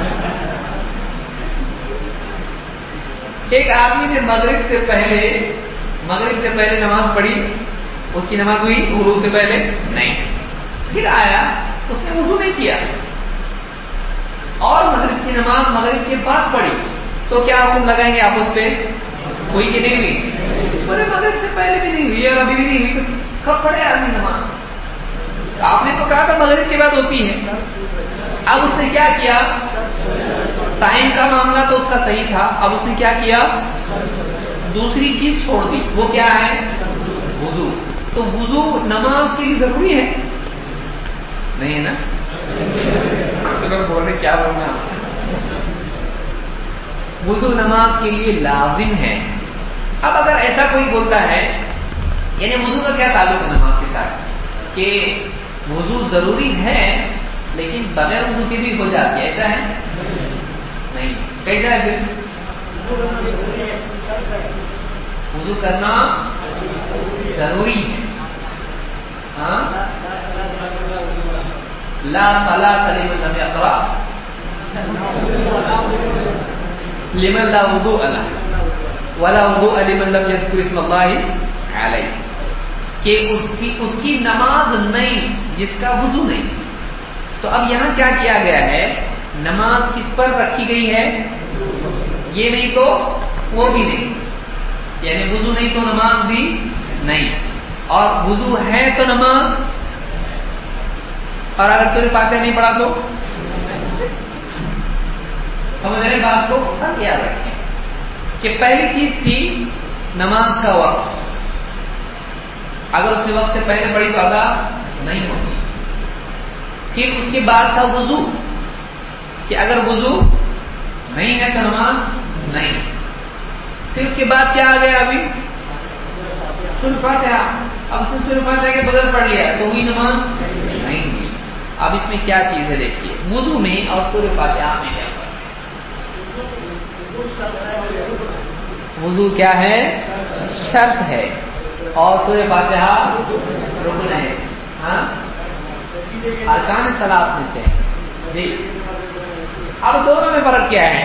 ایک آدمی نے مغرب سے پہلے مغرب سے پہلے نماز پڑھی، اس کی نماز ہوئی غروب سے پہلے؟ نہیں۔ پھر آیا، اس نے وضو نہیں کیا اور مغرب کی نماز مغرب کے بعد پڑھی، تو کیا حکم لگائیں گے آپ اس پہ؟ ہوئی کہ نہیں ہوئی؟ بولے مغرب سے پہلے بھی نہیں ہوئی اور ابھی بھی نہیں ہوئی، تو کب پڑھے آدمی نماز؟ آپ نے تو کہا تھا مغرب کے بعد ہوتی ہے۔ اب اس نے کیا کیا؟ ٹائم کا معاملہ تو اس کا صحیح تھا، اب اس نے کیا کیا؟ دوسری چیز چھوڑ دی، وہ کیا ہے؟ وضو۔ تو وضو نماز کے لیے ضروری ہے نہیں ہے نا؟ چلو بول رہے کیا بولنا، وضو نماز کے لیے لازم ہے۔ اب اگر ایسا کوئی بولتا ہے، یعنی وضو کا کیا تعلق ہے نماز کے ساتھ؟ کہ وضو ضروری ہے لیکن بغیر وضو کے بھی ہو جاتی ہے، ایسا ہے نہیں؟ کیسا ہے پھر؟ وضو کرنا ضروری ہے، ہاں، لا صلاۃ لمن لم یقرأ لمن لا وضوء له ولا وضوء لمن لم يذكر اسم الله علیہ، کہ اس کی اس کی نماز نہیں جس کا وضو نہیں۔ تو اب یہاں کیا کیا گیا ہے؟ نماز کس پر رکھی گئی ہے؟ یہ نہیں تو وہ بھی نہیں، یعنی وضو نہیں تو نماز بھی نہیں، اور وضو ہے تو نماز، اور اگر سورہ فاتحہ نہیں پڑھا تو سمجھ رہے بات کو؟ فرق یاد رکھیں کہ پہلی چیز تھی نماز کا وقت، اگر اس نے وقت سے پہلے پڑھی تو ادا نہیں ہوگی۔ پھر اس کے بعد تھا وضو، کہ اگر وضو نہیں ہے تو نماز نہیں۔ پھر اس کے بعد کیا آ گیا؟ ابھی سورہ فاتحہ، اب اس نے سورہ فاتحہ کے بغیر پڑھ لیا تو ہوئی نماز نہیں ہوئی۔ اب اس میں کیا چیز ہے دیکھیے، وضو میں اور سورہ فاتحہ میں کیا فرق ہے؟ وضو کیا ہے؟ شرط ہے، اور سورہ فاتحہ رکن ہے، ہاں، ارکان صلاۃ میں سے جی۔ اب دونوں میں فرق کیا ہے؟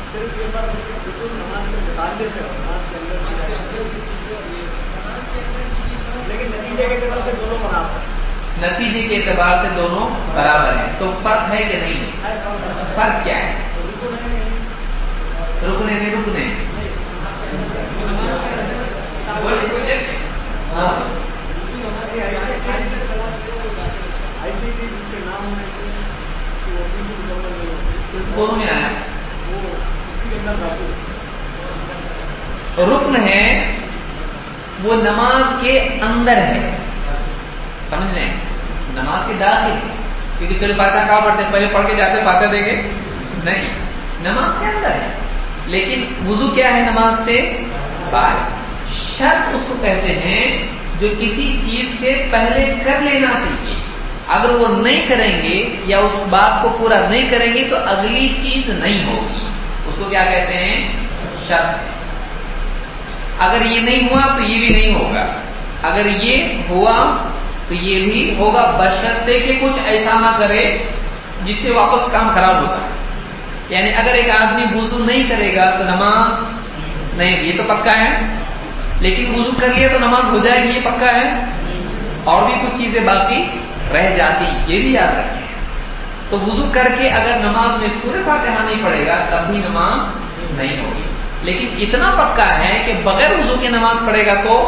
نتیجے کے اعتبار سے دونوں برابر ہیں، تو فرق ہے کہ نہیں؟ فرق کیا ہے؟ رکنے میں رکنے ہاں دونوں میں آیا، رکن ہے وہ نماز کے اندر ہے، سمجھ لیں، نماز کے داخل، کیونکہ سورہ فاتحہ کہاں پڑھتے ہیں؟ پہلے پڑھ کے جاتے فاتحہ دیں گے نہیں، نماز کے اندر ہے، لیکن وضو کیا ہے؟ نماز سے باہر۔ شرط اس کو کہتے ہیں جو کسی چیز سے پہلے کر لینا چاہیے، اگر وہ نہیں کریں گے یا اس بات کو پورا نہیں کریں گے تو اگلی چیز نہیں ہوگی، اس کو کیا کہتے ہیں؟ شرط۔ اگر یہ نہیں ہوا تو یہ بھی نہیں ہوگا، اگر یہ ہوا تو یہ بھی ہوگا، بشرطے کہ کچھ ایسا نہ کرے جس سے واپس کام خراب ہوتا ہے۔ یعنی اگر ایک آدمی وضو نہیں کرے گا تو نماز نہیں، یہ تو پکا ہے، لیکن وضو کر لیا تو نماز ہو جائے گی، یہ پکا ہے، اور بھی کچھ چیزیں باقی رہ جاتی، یہ بھی یاد رکھیں. تو وضو کر کے اگر نماز میں سورہ فاتحہ نہیں پڑھے گا تب بھی نماز نہیں ہوگی. لیکن اتنا پکا ہے کہ بغیر وضو کے نماز پڑھے گا تو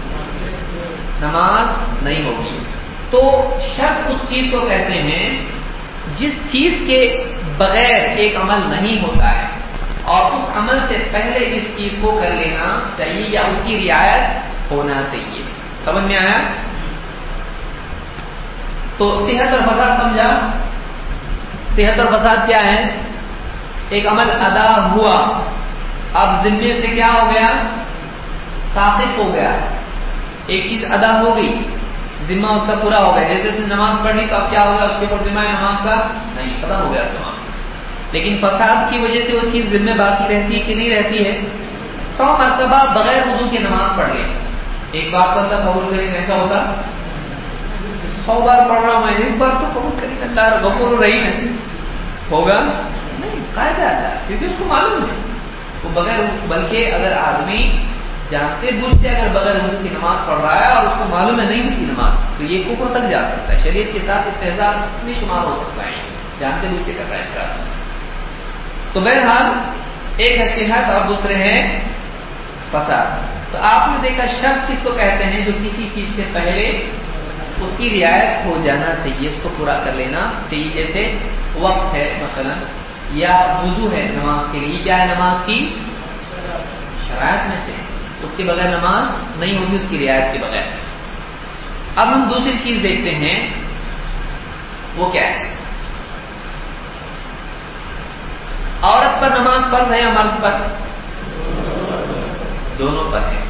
نماز نہیں ہوگی. تو شرط اس چیز کو کہتے ہیں جس چیز کے بغیر ایک عمل نہیں ہوتا ہے اور اس عمل سے پہلے اس چیز کو کر لینا چاہیے یا اس کی رعایت ہونا چاہیے. سمجھ میں آیا؟ تو صحت اور فساد سمجھا؟ صحت اور فساد کیا ہے؟ ایک عمل ادا ہوا، اب ذمے سے کیا ہو گیا؟ ساقط ہو گیا. ایک چیز ادا ہو گئی، ذمہ اس کا پورا ہو گیا. جیسے اس نے نماز پڑھی تو اب کیا ہوگا؟ اس کے اوپر ذمہ ہے نماز کا نہیں، ختم ہو گیا اس کا. لیکن فساد کی وجہ سے وہ چیز ذمہ باقی رہتی ہے کہ نہیں رہتی ہے؟ سو مرتبہ بغیر وضو کے نماز پڑھ لے، ایک بار بندہ قبول کرے ایسا ہوتا؟ سو بار پڑھ رہا ہوں میں، ایک بار تو قبول کرے اللہ غفور رحیم ہے، ہوگا نہیں؟ قاعدہ ہے کیونکہ اس کو معلوم ہے وہ بغیر. بلکہ اگر آدمی جانتے بوجھتے اگر بغیر وضو کی نماز پڑھ رہا ہے اور اس کو معلوم ہے نہیں ہوتی نماز، تو یہ کفر تک جا سکتا ہے. شریعت کے ساتھ استحزاء میں شمار ہو سکتا ہے، جانتے بوجھتے کر رہا ہے اس طرح سے. تو بہرحال ایک ہے صحت اور دوسرے ہے فساد. تو آپ نے دیکھا شرط کس کو کہتے ہیں؟ جو کسی چیز سے پہلے اس کی رعایت ہو جانا چاہیے، اس کو پورا کر لینا چاہیے. جیسے وقت ہے مثلا، یا وضو ہے نماز کے لیے. کیا ہے نماز کی شرائط میں سے؟ اس کے بغیر نماز نہیں ہوگی، اس کی رعایت کے بغیر. اب ہم دوسری چیز دیکھتے ہیں، وہ کیا ہے؟ عورت پر نماز فرض ہے یا مرد پر؟ دونوں پر ہے.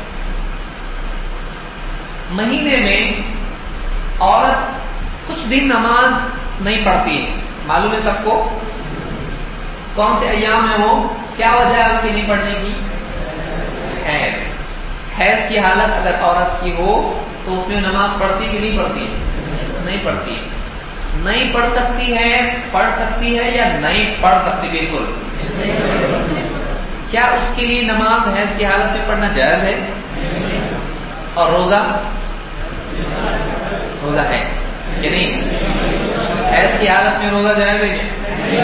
مہینے میں عورت کچھ دن نماز نہیں پڑھتی ہے، معلوم ہے سب کو؟ کون سے ایام ہے وہ؟ کیا وجہ ہے اس کی نہیں پڑھنے کی؟ حیض. حیض کی حالت اگر عورت کی ہو تو اس میں نماز پڑھتی کہ نہیں پڑھتی؟ نہیں پڑھتی. نہیں پڑھ سکتی ہے، پڑھ سکتی ہے یا نہیں پڑھ سکتی؟ بالکل. کیا اس کے لیے نماز حیض کی حالت میں پڑھنا جائز ہے؟ اور روزہ روزہ ہے کہ نہیں؟ حیض کی حالت میں روزہ جائز ہے کیا؟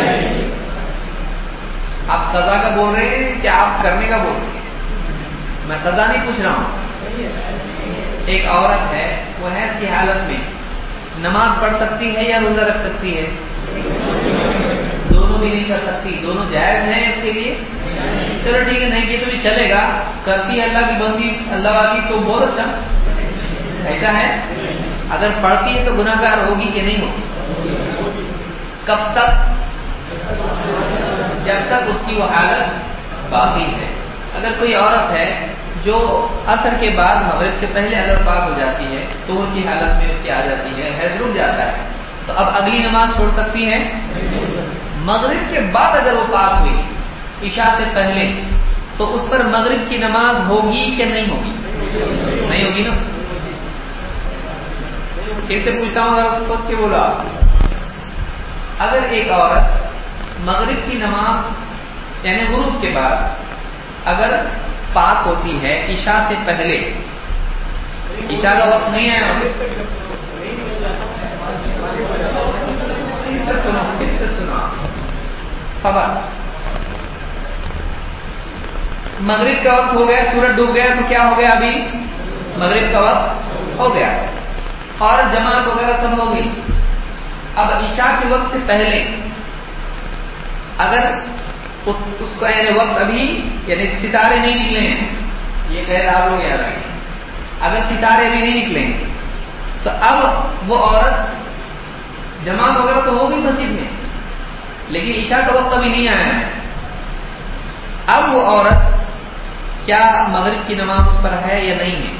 آپ قضا کا بول رہے ہیں کہ آپ کرنے کا بول رہے ہیں؟ میں قضا نہیں پوچھ رہا ہوں. ایک عورت ہے وہ حیض کی حالت میں نماز پڑھ سکتی ہے یا روزہ رکھ سکتی ہے؟ دونوں بھی نہیں کر سکتی. دونوں جائز ہیں اس کے لیے؟ چلو ٹھیک ہے، نہیں کیے تو بھی چلے گا. کرتی ہے اللہ کی بندی، اللہ والی، تو بہت اچھا. ایسا ہے اگر پڑھتی ہے تو گناہگار ہوگی کہ نہیں ہوگی؟ کب تک؟ جب تک اس کی وہ حالت باقی ہے. اگر کوئی عورت ہے جو عصر کے بعد مغرب سے پہلے اگر پاک ہو جاتی ہے، طہور کی حالت میں اس کی آ جاتی ہے، حیض رک جاتا ہے، تو اب اگلی نماز چھوڑ سکتی ہے؟ مغرب کے بعد اگر وہ پاک ہوئی عشاء سے پہلے تو اس پر مغرب کی نماز ہوگی کہ نہیں ہوگی؟ نہیں ہوگی نا. پھر سے پوچھتا ہوں، اگر سوچ کے بولا، اگر ایک عورت مغرب کی نماز یعنی غروب کے بعد اگر پاک ہوتی ہے عشاء سے پہلے، عشاء کا وقت نہیں ہے، سنو سنو خبر، مغرب کا وقت ہو گیا، سورج ڈوب گیا تو کیا ہو گیا؟ ابھی مغرب کا وقت ہو گیا اور جماعت وغیرہ سب ہو گئی. اب عشاء کے وقت سے پہلے اگر اس اس کا یعنی وقت ابھی یعنی ستارے نہیں نکلے ہیں، یہ قید آپ لوگ یاد رکھیں، اگر ستارے ابھی نہیں نکلے ہیں تو اب وہ عورت جماعت وغیرہ تو ہوگی مسجد میں، لیکن عشاء کا وقت ابھی نہیں آیا ہے. اب وہ عورت کیا مغرب کی نماز اس پر ہے یا نہیں ہے؟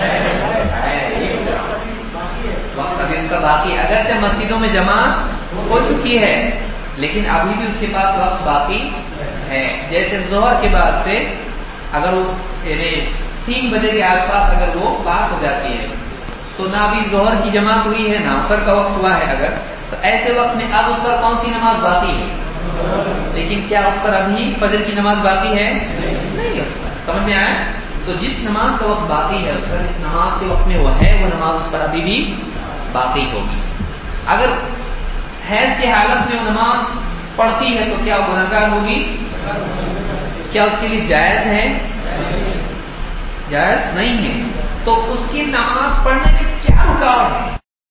وقت ابھی اس کا باقی، اگرچہ مسجدوں میں جماعت ہو چکی ہے لیکن ابھی بھی اس کے پاس وقت باقی ہے. جیسے ظہر کے بعد سے اگر وہ یعنی تین بجے کے آس پاس اگر وہ پاک ہو جاتی ہے تو نہ ابھی ظہر کی جماعت ہوئی ہے نہ عصر کا وقت ہوا ہے، اگر تو ایسے وقت میں اب اس پر کون سی نماز باقی ہے؟ لیکن کیا اس پر ابھی فجر کی نماز باقی ہے؟ نہیں. اس پر سمجھ میں آیا؟ تو جس نماز کا وقت باقی ہے اس پر، جس نماز کے وقت میں وہ ہے وہ نماز اس پر ابھی بھی باقی ہوگی. اگر حیض کی حالت میں وہ نماز پڑھتی ہے تو کیا وہ گنہگار ہوگی؟ کیا اس کے لیے جائز ہے؟ جائز نہیں ہے. تو اس کی نماز پڑھنے میں کیا رکاوٹ ہے؟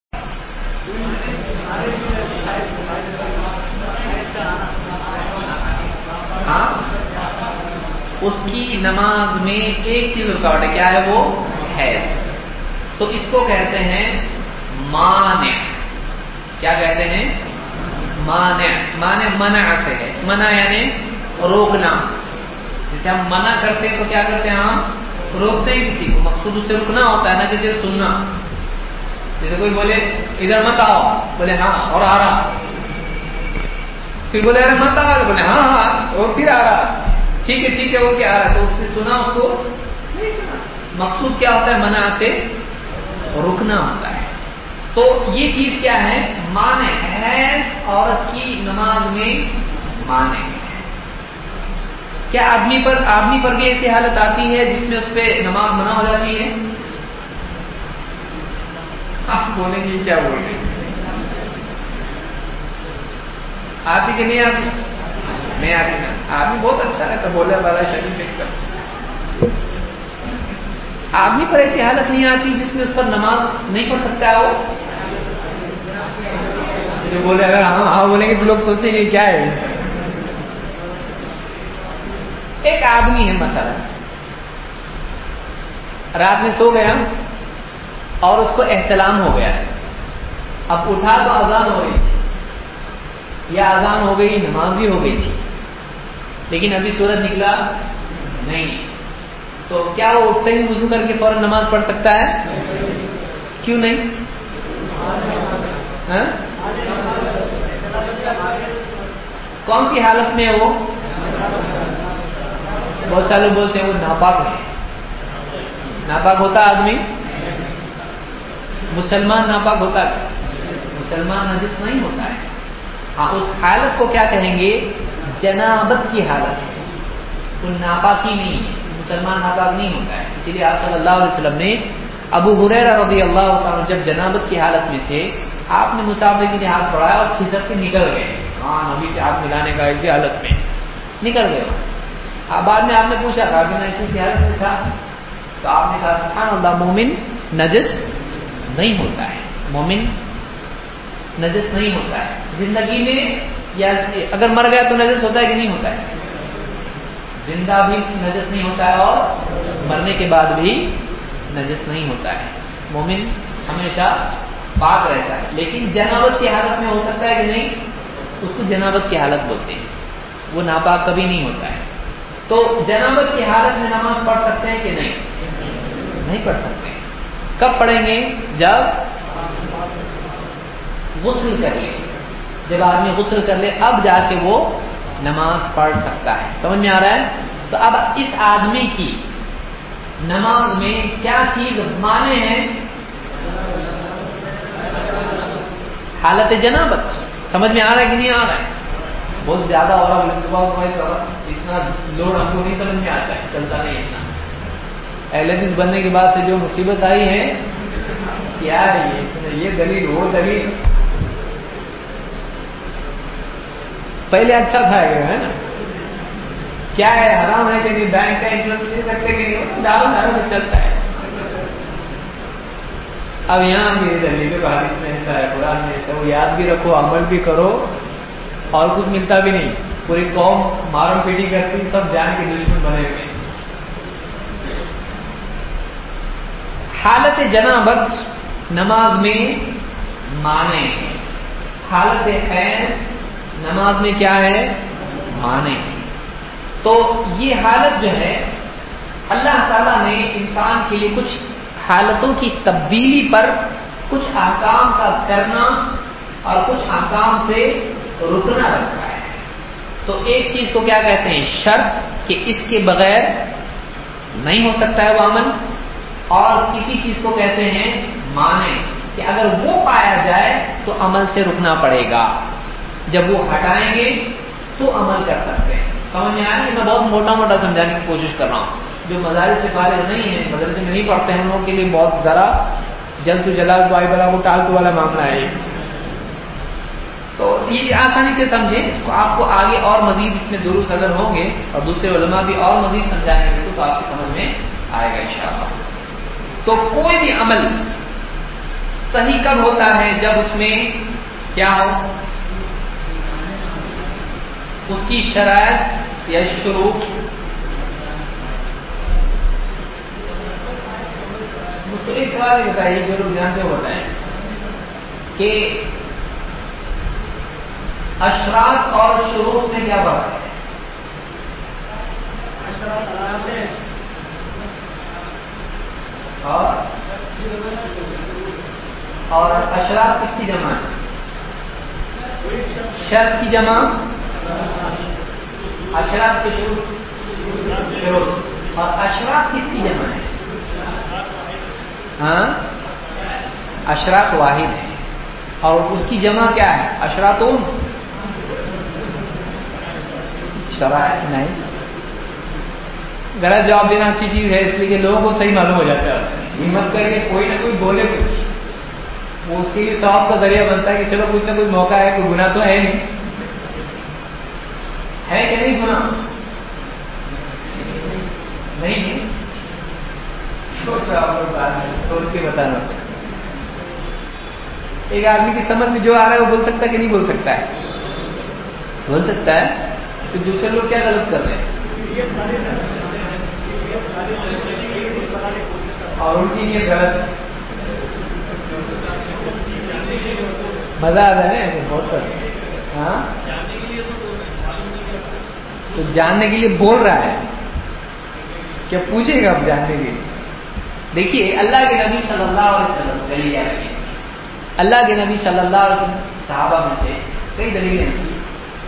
ہاں، اس کی نماز میں ایک چیز رکاوٹ ہے. کیا ہے وہ؟ حیض. تو اس کو کہتے ہیں مانع. کیا کہتے ہیں؟ مانع. مانع منع سے ہے. منع یعنی روکنا. جیسے ہم منع کرتے ہیں تو کیا کرتے ہیں؟ ہم روکتے ہیں کسی کو. مقصود اس سے رکنا ہوتا ہے، نہ کسی سے سننا. جیسے کوئی بولے ادھر مت آؤ، بولے ہاں اور آ رہا. پھر بولے ارے مت آ رہا، بولے ہاں ہاں اور پھر آ رہا. ٹھیک ہے ٹھیک ہے وہ کیا آ رہا. تو اس نے سنا، اس کو نہیں سنا. مقصود کیا ہوتا ہے؟ منع سے رکنا ہوتا ہے. تو یہ چیز کیا ہے؟ مانع ہے. عورت کی نماز میں مانع ہے. کیا آدمی پر آدمی پر بھی ایسی حالت آتی ہے جس میں اس پہ نماز منع ہو جاتی ہے؟ آپ بولیں گے کیا بول رہے ہیں؟ آتی کہ نہیں آتی؟ نہیں آتی نا. آدمی بہت اچھا رہتا، بولے والا شریف ایک دم. آدمی پر ایسی حالت نہیں آتی جس میں اس پر نماز نہیں پڑھ سکتا ہے. وہ جو بولے اگر ہاں ہاں بولیں گے تو لوگ سوچیں گے کیا ہے. ایک آدمی ہے مثلا رات میں سو گیا اور اس کو احتلام ہو گیا. اب اٹھا تو اذان ہو رہی تھی، یا اذان ہو گئی، نماز بھی ہو گئی تھی، لیکن ابھی سورج نکلا نہیں. تو کیا وہ اٹھتے ہی وضو کر کے فوراً نماز پڑھ سکتا ہے؟ کیوں نہیں؟ ہاں؟ کون سی حالت میں وہ؟ بہت سارے لوگ بولتے ہیں وہ ناپاک ہے. ناپاک ہوتا آدمی؟ مسلمان ناپاک ہوتا ہے؟ مسلمان نجس نہیں ہوتا ہے. ہاں، اس حالت کو کیا کہیں گے؟ جنابت کی حالت ہے. وہ ناپاکی نہیں ہے. مسلمان ناپاک نہیں ہوتا ہے. اسی لیے آپ صلی اللہ علیہ وسلم نے ابو ہریرہ رضی اللہ عنہ جب جنابت کی حالت میں تھے، آپ نے مسافر کے لیے ہاتھ بڑھایا اور کھسک کے نکل گئے. ہاں، نبی سے ہاتھ ملانے کا ایسی حالت میں نکل گئے. بعد میں آپ نے پوچھا تھا کہ میں ایسی حالت میں تھا، تو آپ نے کہا سبحان اللہ، مومن نجس نہیں ہوتا ہے. مومن نجس نہیں ہوتا ہے. زندگی میں یا اگر مر گیا تو نجس ہوتا ہے کہ نہیں ہوتا ہے؟ زندہ بھی نجس نہیں ہوتا ہے اور مرنے کے بعد بھی نجس نہیں ہوتا ہے. مومن ہمیشہ پاک رہتا ہے. لیکن جنابت کی حالت میں ہو سکتا ہے کہ نہیں؟ اس کو جنابت کی حالت بولتے ہیں. وہ ناپاک کبھی نہیں ہوتا ہے. تو جنابت کی حالت میں نماز پڑھ سکتے ہیں کہ نہیں؟ نہیں پڑھ سکتے. کب پڑھیں گے؟ جب غسل کر لے. جب آدمی غسل کر لے اب جا کے وہ نماز پڑھ سکتا ہے. سمجھ میں آ رہا ہے؟ تو اب اس آدمی کی نماز میں کیا چیز مانے ہیں؟ حالت جنابت. سمجھ میں آ رہا ہے کہ نہیں آ رہا ہے؟ بہت زیادہ ہو رہا ہے صبح اتنا لوڈ ہم کو نہیں سمجھ میں آتا ہے، چلتا نہیں اتنا. اہل حدیث بننے کے بعد سے جو مصیبت آئی ہے کیا ہے یہ یہ دلیل وہ دلیل. پہلے اچھا تھا ہے نا؟ کیا ہے حرام ہے کہ نہیں؟ بینک کا انٹرسٹ دے سکتے کہ نہیں؟ دارو دارو میں چلتا ہے. اب یہاں بھی دلیل کو حدیث میں ایسا ہے، قرآن میں ایسا. وہ یاد بھی رکھو، عمل بھی کرو، اور کچھ ملتا بھی نہیں. پوری قوم مارم پیٹی کرتی، سب جان کے دشمن بنے ہوئے. حالت جنابت نماز میں مانے ہے. حالت حیض نماز میں کیا ہے؟ مانے. تو یہ حالت جو ہے اللہ تعالیٰ نے انسان کے لیے کچھ حالتوں کی تبدیلی پر کچھ احکام کا کرنا اور کچھ احکام سے رکنا رکھا ہے. تو ایک چیز کو کیا کہتے ہیں؟ شرط، کہ اس کے بغیر نہیں ہو سکتا ہے وہ عمل. اور کسی چیز کو کہتے ہیں مانے، کہ اگر وہ پایا جائے تو عمل سے رکنا پڑے گا. جب وہ ہٹائیں گے تو عمل کر سکتے ہیں. سمجھ میں آیا؟ میں بہت موٹا موٹا سمجھانے کی کوشش کر رہا ہوں. جو مدارس سے فارغ نہیں ہیں، مدرسے میں نہیں پڑھتے ہیں، ان لوگوں کے لیے بہت ذرا جلد تو جلال بائی بلا کو ٹالتو والا معاملہ ہے. تو یہ آسانی سے سمجھیں اس کو، آپ کو آگے اور مزید اس میں دروس اگر ہوں گے اور دوسرے علماء بھی اور مزید سمجھائیں گے اس کو تو آپ کی سمجھ میں آئے گا انشاءاللہ۔ تو کوئی بھی عمل صحیح کب ہوتا ہے؟ جب اس میں کیا ہو؟ اس کی شرائط یا شروط۔ مجھ کو ایک سوال یہ بتائیے، جو لوگ جانتے ہو بتائیں کہ اشراط اور شروط میں کیا فرق ہے؟ اور اور اشراط کس کی جمع ہے؟ شرط کی جمع، اشراط کے شروط، اور اشراط کس کی جمع ہے؟ ہاں، اشراط واحد ہے، اور اس کی جمع کیا ہے؟ اشراطون، شرائط نہیں۔ غلط جواب دینا اچھی چیز ہے، اس لیے کہ لوگوں کو صحیح معلوم ہو جاتا ہے، ہمت کر کے کوئی نہ کوئی بولے کچھ، وہ اس کے لیے ثواب کا ذریعہ بنتا ہے کہ چلو کچھ نہ کوئی موقع ہے، کوئی گناہ تو ہے نہیں، ہے کہ نہیں گناہ؟ نہیں ہے، سوچ سوچ کے بتانا۔ ایک آدمی کی سمجھ میں جو آ رہا ہے وہ بول سکتا ہے کہ نہیں بول سکتا ہے؟ بول سکتا ہے۔ تو دوسرے لوگ کیا غلط کر رہے ہیں اور ان کی نیت غلط؟ مزہ آتا ہے نا بہت۔ ہاں، تو جاننے کے لیے بول رہا ہے، کیا پوچھے گا اب جاننے کے لیے؟ دیکھیے اللہ کے نبی صلی اللہ علیہ وسلم، دلیل ہے اللہ کے نبی صلی اللہ علیہ وسلم صحابہ میں تھے، کئی دلیلیں اس کی۔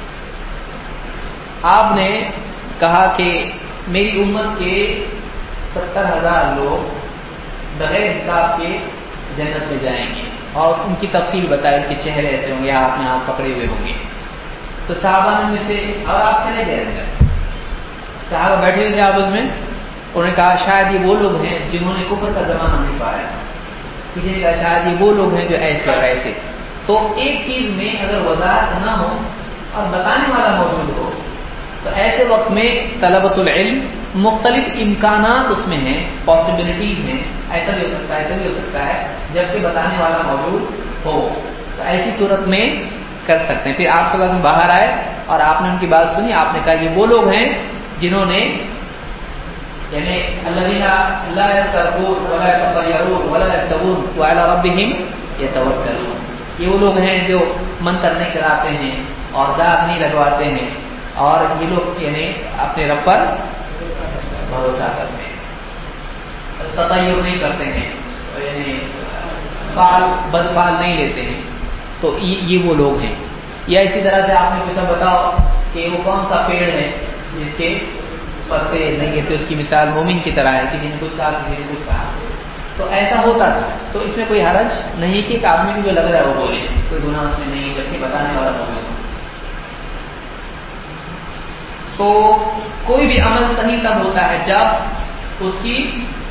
آپ نے کہا کہ میری امت کے ستر ہزار لوگ بغیر حساب کے جنت میں جائیں گے، اور ان کی تفصیل بتائی، ان کے چہرے ایسے ہوں گے، ہاتھ میں ہاتھ پکڑے ہوئے ہوں گے۔ تو صحابہ میں سے، اور آپ سے نہیں گئے اندر، صحابہ بیٹھے ہوئے تھے آپس میں، انہوں نے کہا شاید یہ وہ لوگ ہیں جنہوں نے کفر کا زمانہ نہیں پایا، کسی نے کہا شاید یہ وہ لوگ ہیں جو ایسے اور ایسے۔ تو ایک چیز میں اگر وضاحت نہ ہو اور بتانے والا موجود ہو تو ایسے وقت میں طلبۃ العلم مختلف امکانات اس میں ہیں، پاسبلٹیز ہیں، ایسا بھی ہو سکتا ہے، ایسا بھی ہو سکتا ہے، جبکہ بتانے والا موجود ہو تو ایسی صورت میں کر سکتے ہیں۔ پھر آپ صلی اللہ علیہ وسلم باہر آئے اور آپ نے ان کی بات سنی، آپ نے کہا یہ وہ لوگ ہیں جنہوں نے یعنی الذین لا یسترقون ولا یتطیرون ولا یکتوون وعلی ربہم یتوکلون، یہ وہ لوگ ہیں جو منتر نہیں کراتے ہیں اور داغ نہیں لگواتے ہیں، اور یہ لوگ یعنی اپنے رب پر بھروسہ کرتے ہیں، تطیر نہیں کرتے ہیں، یعنی فعل بدفعل نہیں لیتے ہیں، تو یہ وہ لوگ ہیں۔ یا اسی طرح سے آپ نے پوچھا بتاؤ کہ وہ کون سا پیڑ ہے جس کے پتے نہیں گرتے، اس کی مثال مومن کی طرح ہے، کسی نے کچھ کہا کسی نے کچھ کہا، تو ایسا ہوتا تھا۔ تو اس میں کوئی حرج نہیں کہ ایک آدمی کو جو لگ رہا ہے وہ بولے، کوئی گناہ اس میں نہیں، جبکہ بتانے والا موجود۔ تو کوئی بھی عمل صحیح تب ہوتا ہے جب اس کی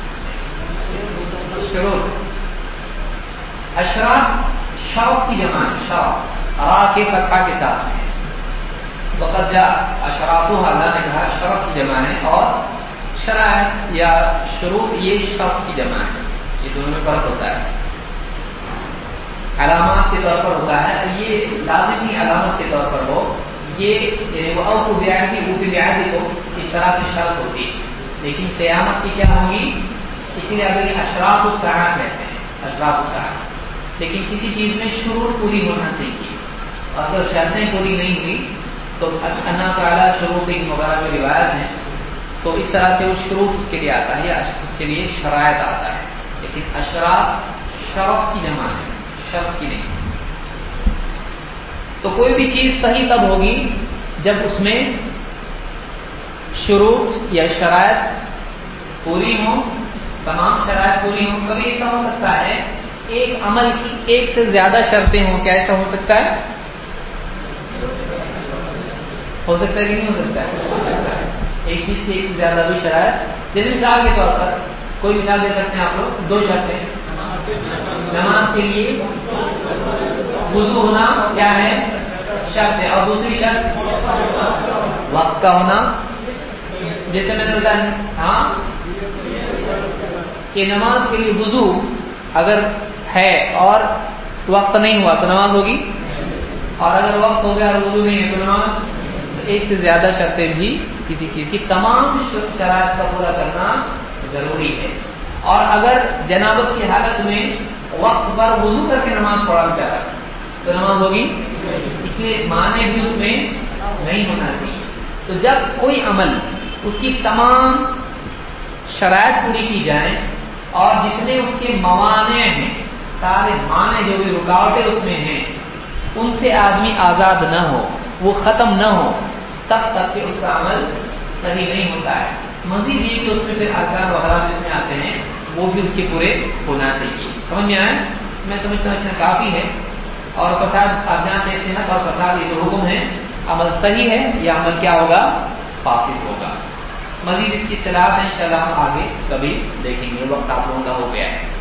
شروط، اشراط شرط کی جمع ہے، شرط را کے فتحہ کے ساتھ میں، وقت جا اشراطها، اللہ نے کہا شرط کی جمع ہے، اور شرائط یا شروط یہ شرط کی جمع ہے، یہ دونوں میں فرق ہوتا ہے۔ علامات کے طور پر ہوتا ہے، یہ لازمی علامت کے طور پر ہو، یہ وہ اوفو بعہدی اوفی بعہدی کو اس طرح سے شرط ہوتی ہے، لیکن قیامت کی کیا ہوگی؟ اسی لیے اگر اشراط الساعہ کہتے ہیں، اشراط الساعہ، لیکن کسی چیز میں شروط پوری ہونا چاہیے، اگر شرطیں پوری نہیں ہوئی تو اللہ تعالیٰ شروط وغیرہ جو روایت ہیں تو اس طرح سے وہ شروط اس کے لیے آتا ہے یا اس کے لیے شرائط آتا ہے، لیکن اشراط شرط کی جمع ہے، شرط کی نہیں۔ تو کوئی بھی چیز صحیح تب ہوگی جب اس میں شروط یا شرائط پوری ہوں، تمام شرائط پوری ہوں۔ کبھی ایسا ہو سکتا ہے ایک عمل کی ایک سے زیادہ شرطیں ہوں، کیا ایسا ہو سکتا ہے؟ ہو سکتا ہے کہ نہیں ہو سکتا ہے؟ ایک چیز کی ایک سے زیادہ بھی شرائط، جیسے مثال کے طور پر کوئی مثال دے سکتے ہیں آپ لوگ، دو شرطیں، نماز کے لیے وضو ہونا کیا ہے؟ شرط ہے. اور دوسری شرط وقت کا ہونا. جیسے میں نے بتایا ہاں کہ نماز کے لیے وضو اگر ہے اور وقت نہیں ہوا تو نماز ہوگی, اور اگر وقت ہو گیا اور وضو نہیں ہے تو نماز. ایک سے زیادہ شرطیں بھی کسی چیز کی تمام شرائط کا پورا کرنا ضروری ہے. اور اگر جنابت کی حالت میں وقت پر وضو کر کے نماز پڑھا چاہا تو نماز ہوگی, اس لیے معنی بھی اس میں نہیں ہونا چاہیے. تو جب کوئی عمل اس کی تمام شرائط پوری کی جائیں اور جتنے اس کے موانع ہیں, سارے معنی جو بھی رکاوٹیں اس میں ہیں, ان سے آدمی آزاد نہ ہو, وہ ختم نہ ہو, تب تک کہ اس کا عمل صحیح نہیں ہوتا ہے. مزید یہ کہ اس میں پھر ارکان وغیرہ جس میں آتے ہیں وہ بھی اس کے پورے ہونا چاہیے. سمجھ میں آئے؟ میں سمجھتا ہوں اتنا کافی ہے. اور فساد آپ جانتے ہیں صحت اور فساد یہ جو حکم ہے, عمل صحیح ہے یا عمل کیا ہوگا, فاسد ہوگا. مزید اس کی اطلاعات ہیں انشاءاللہ ہم آگے کبھی دیکھیں گے, وقت آپ لوگوں کا ہو گیا ہے.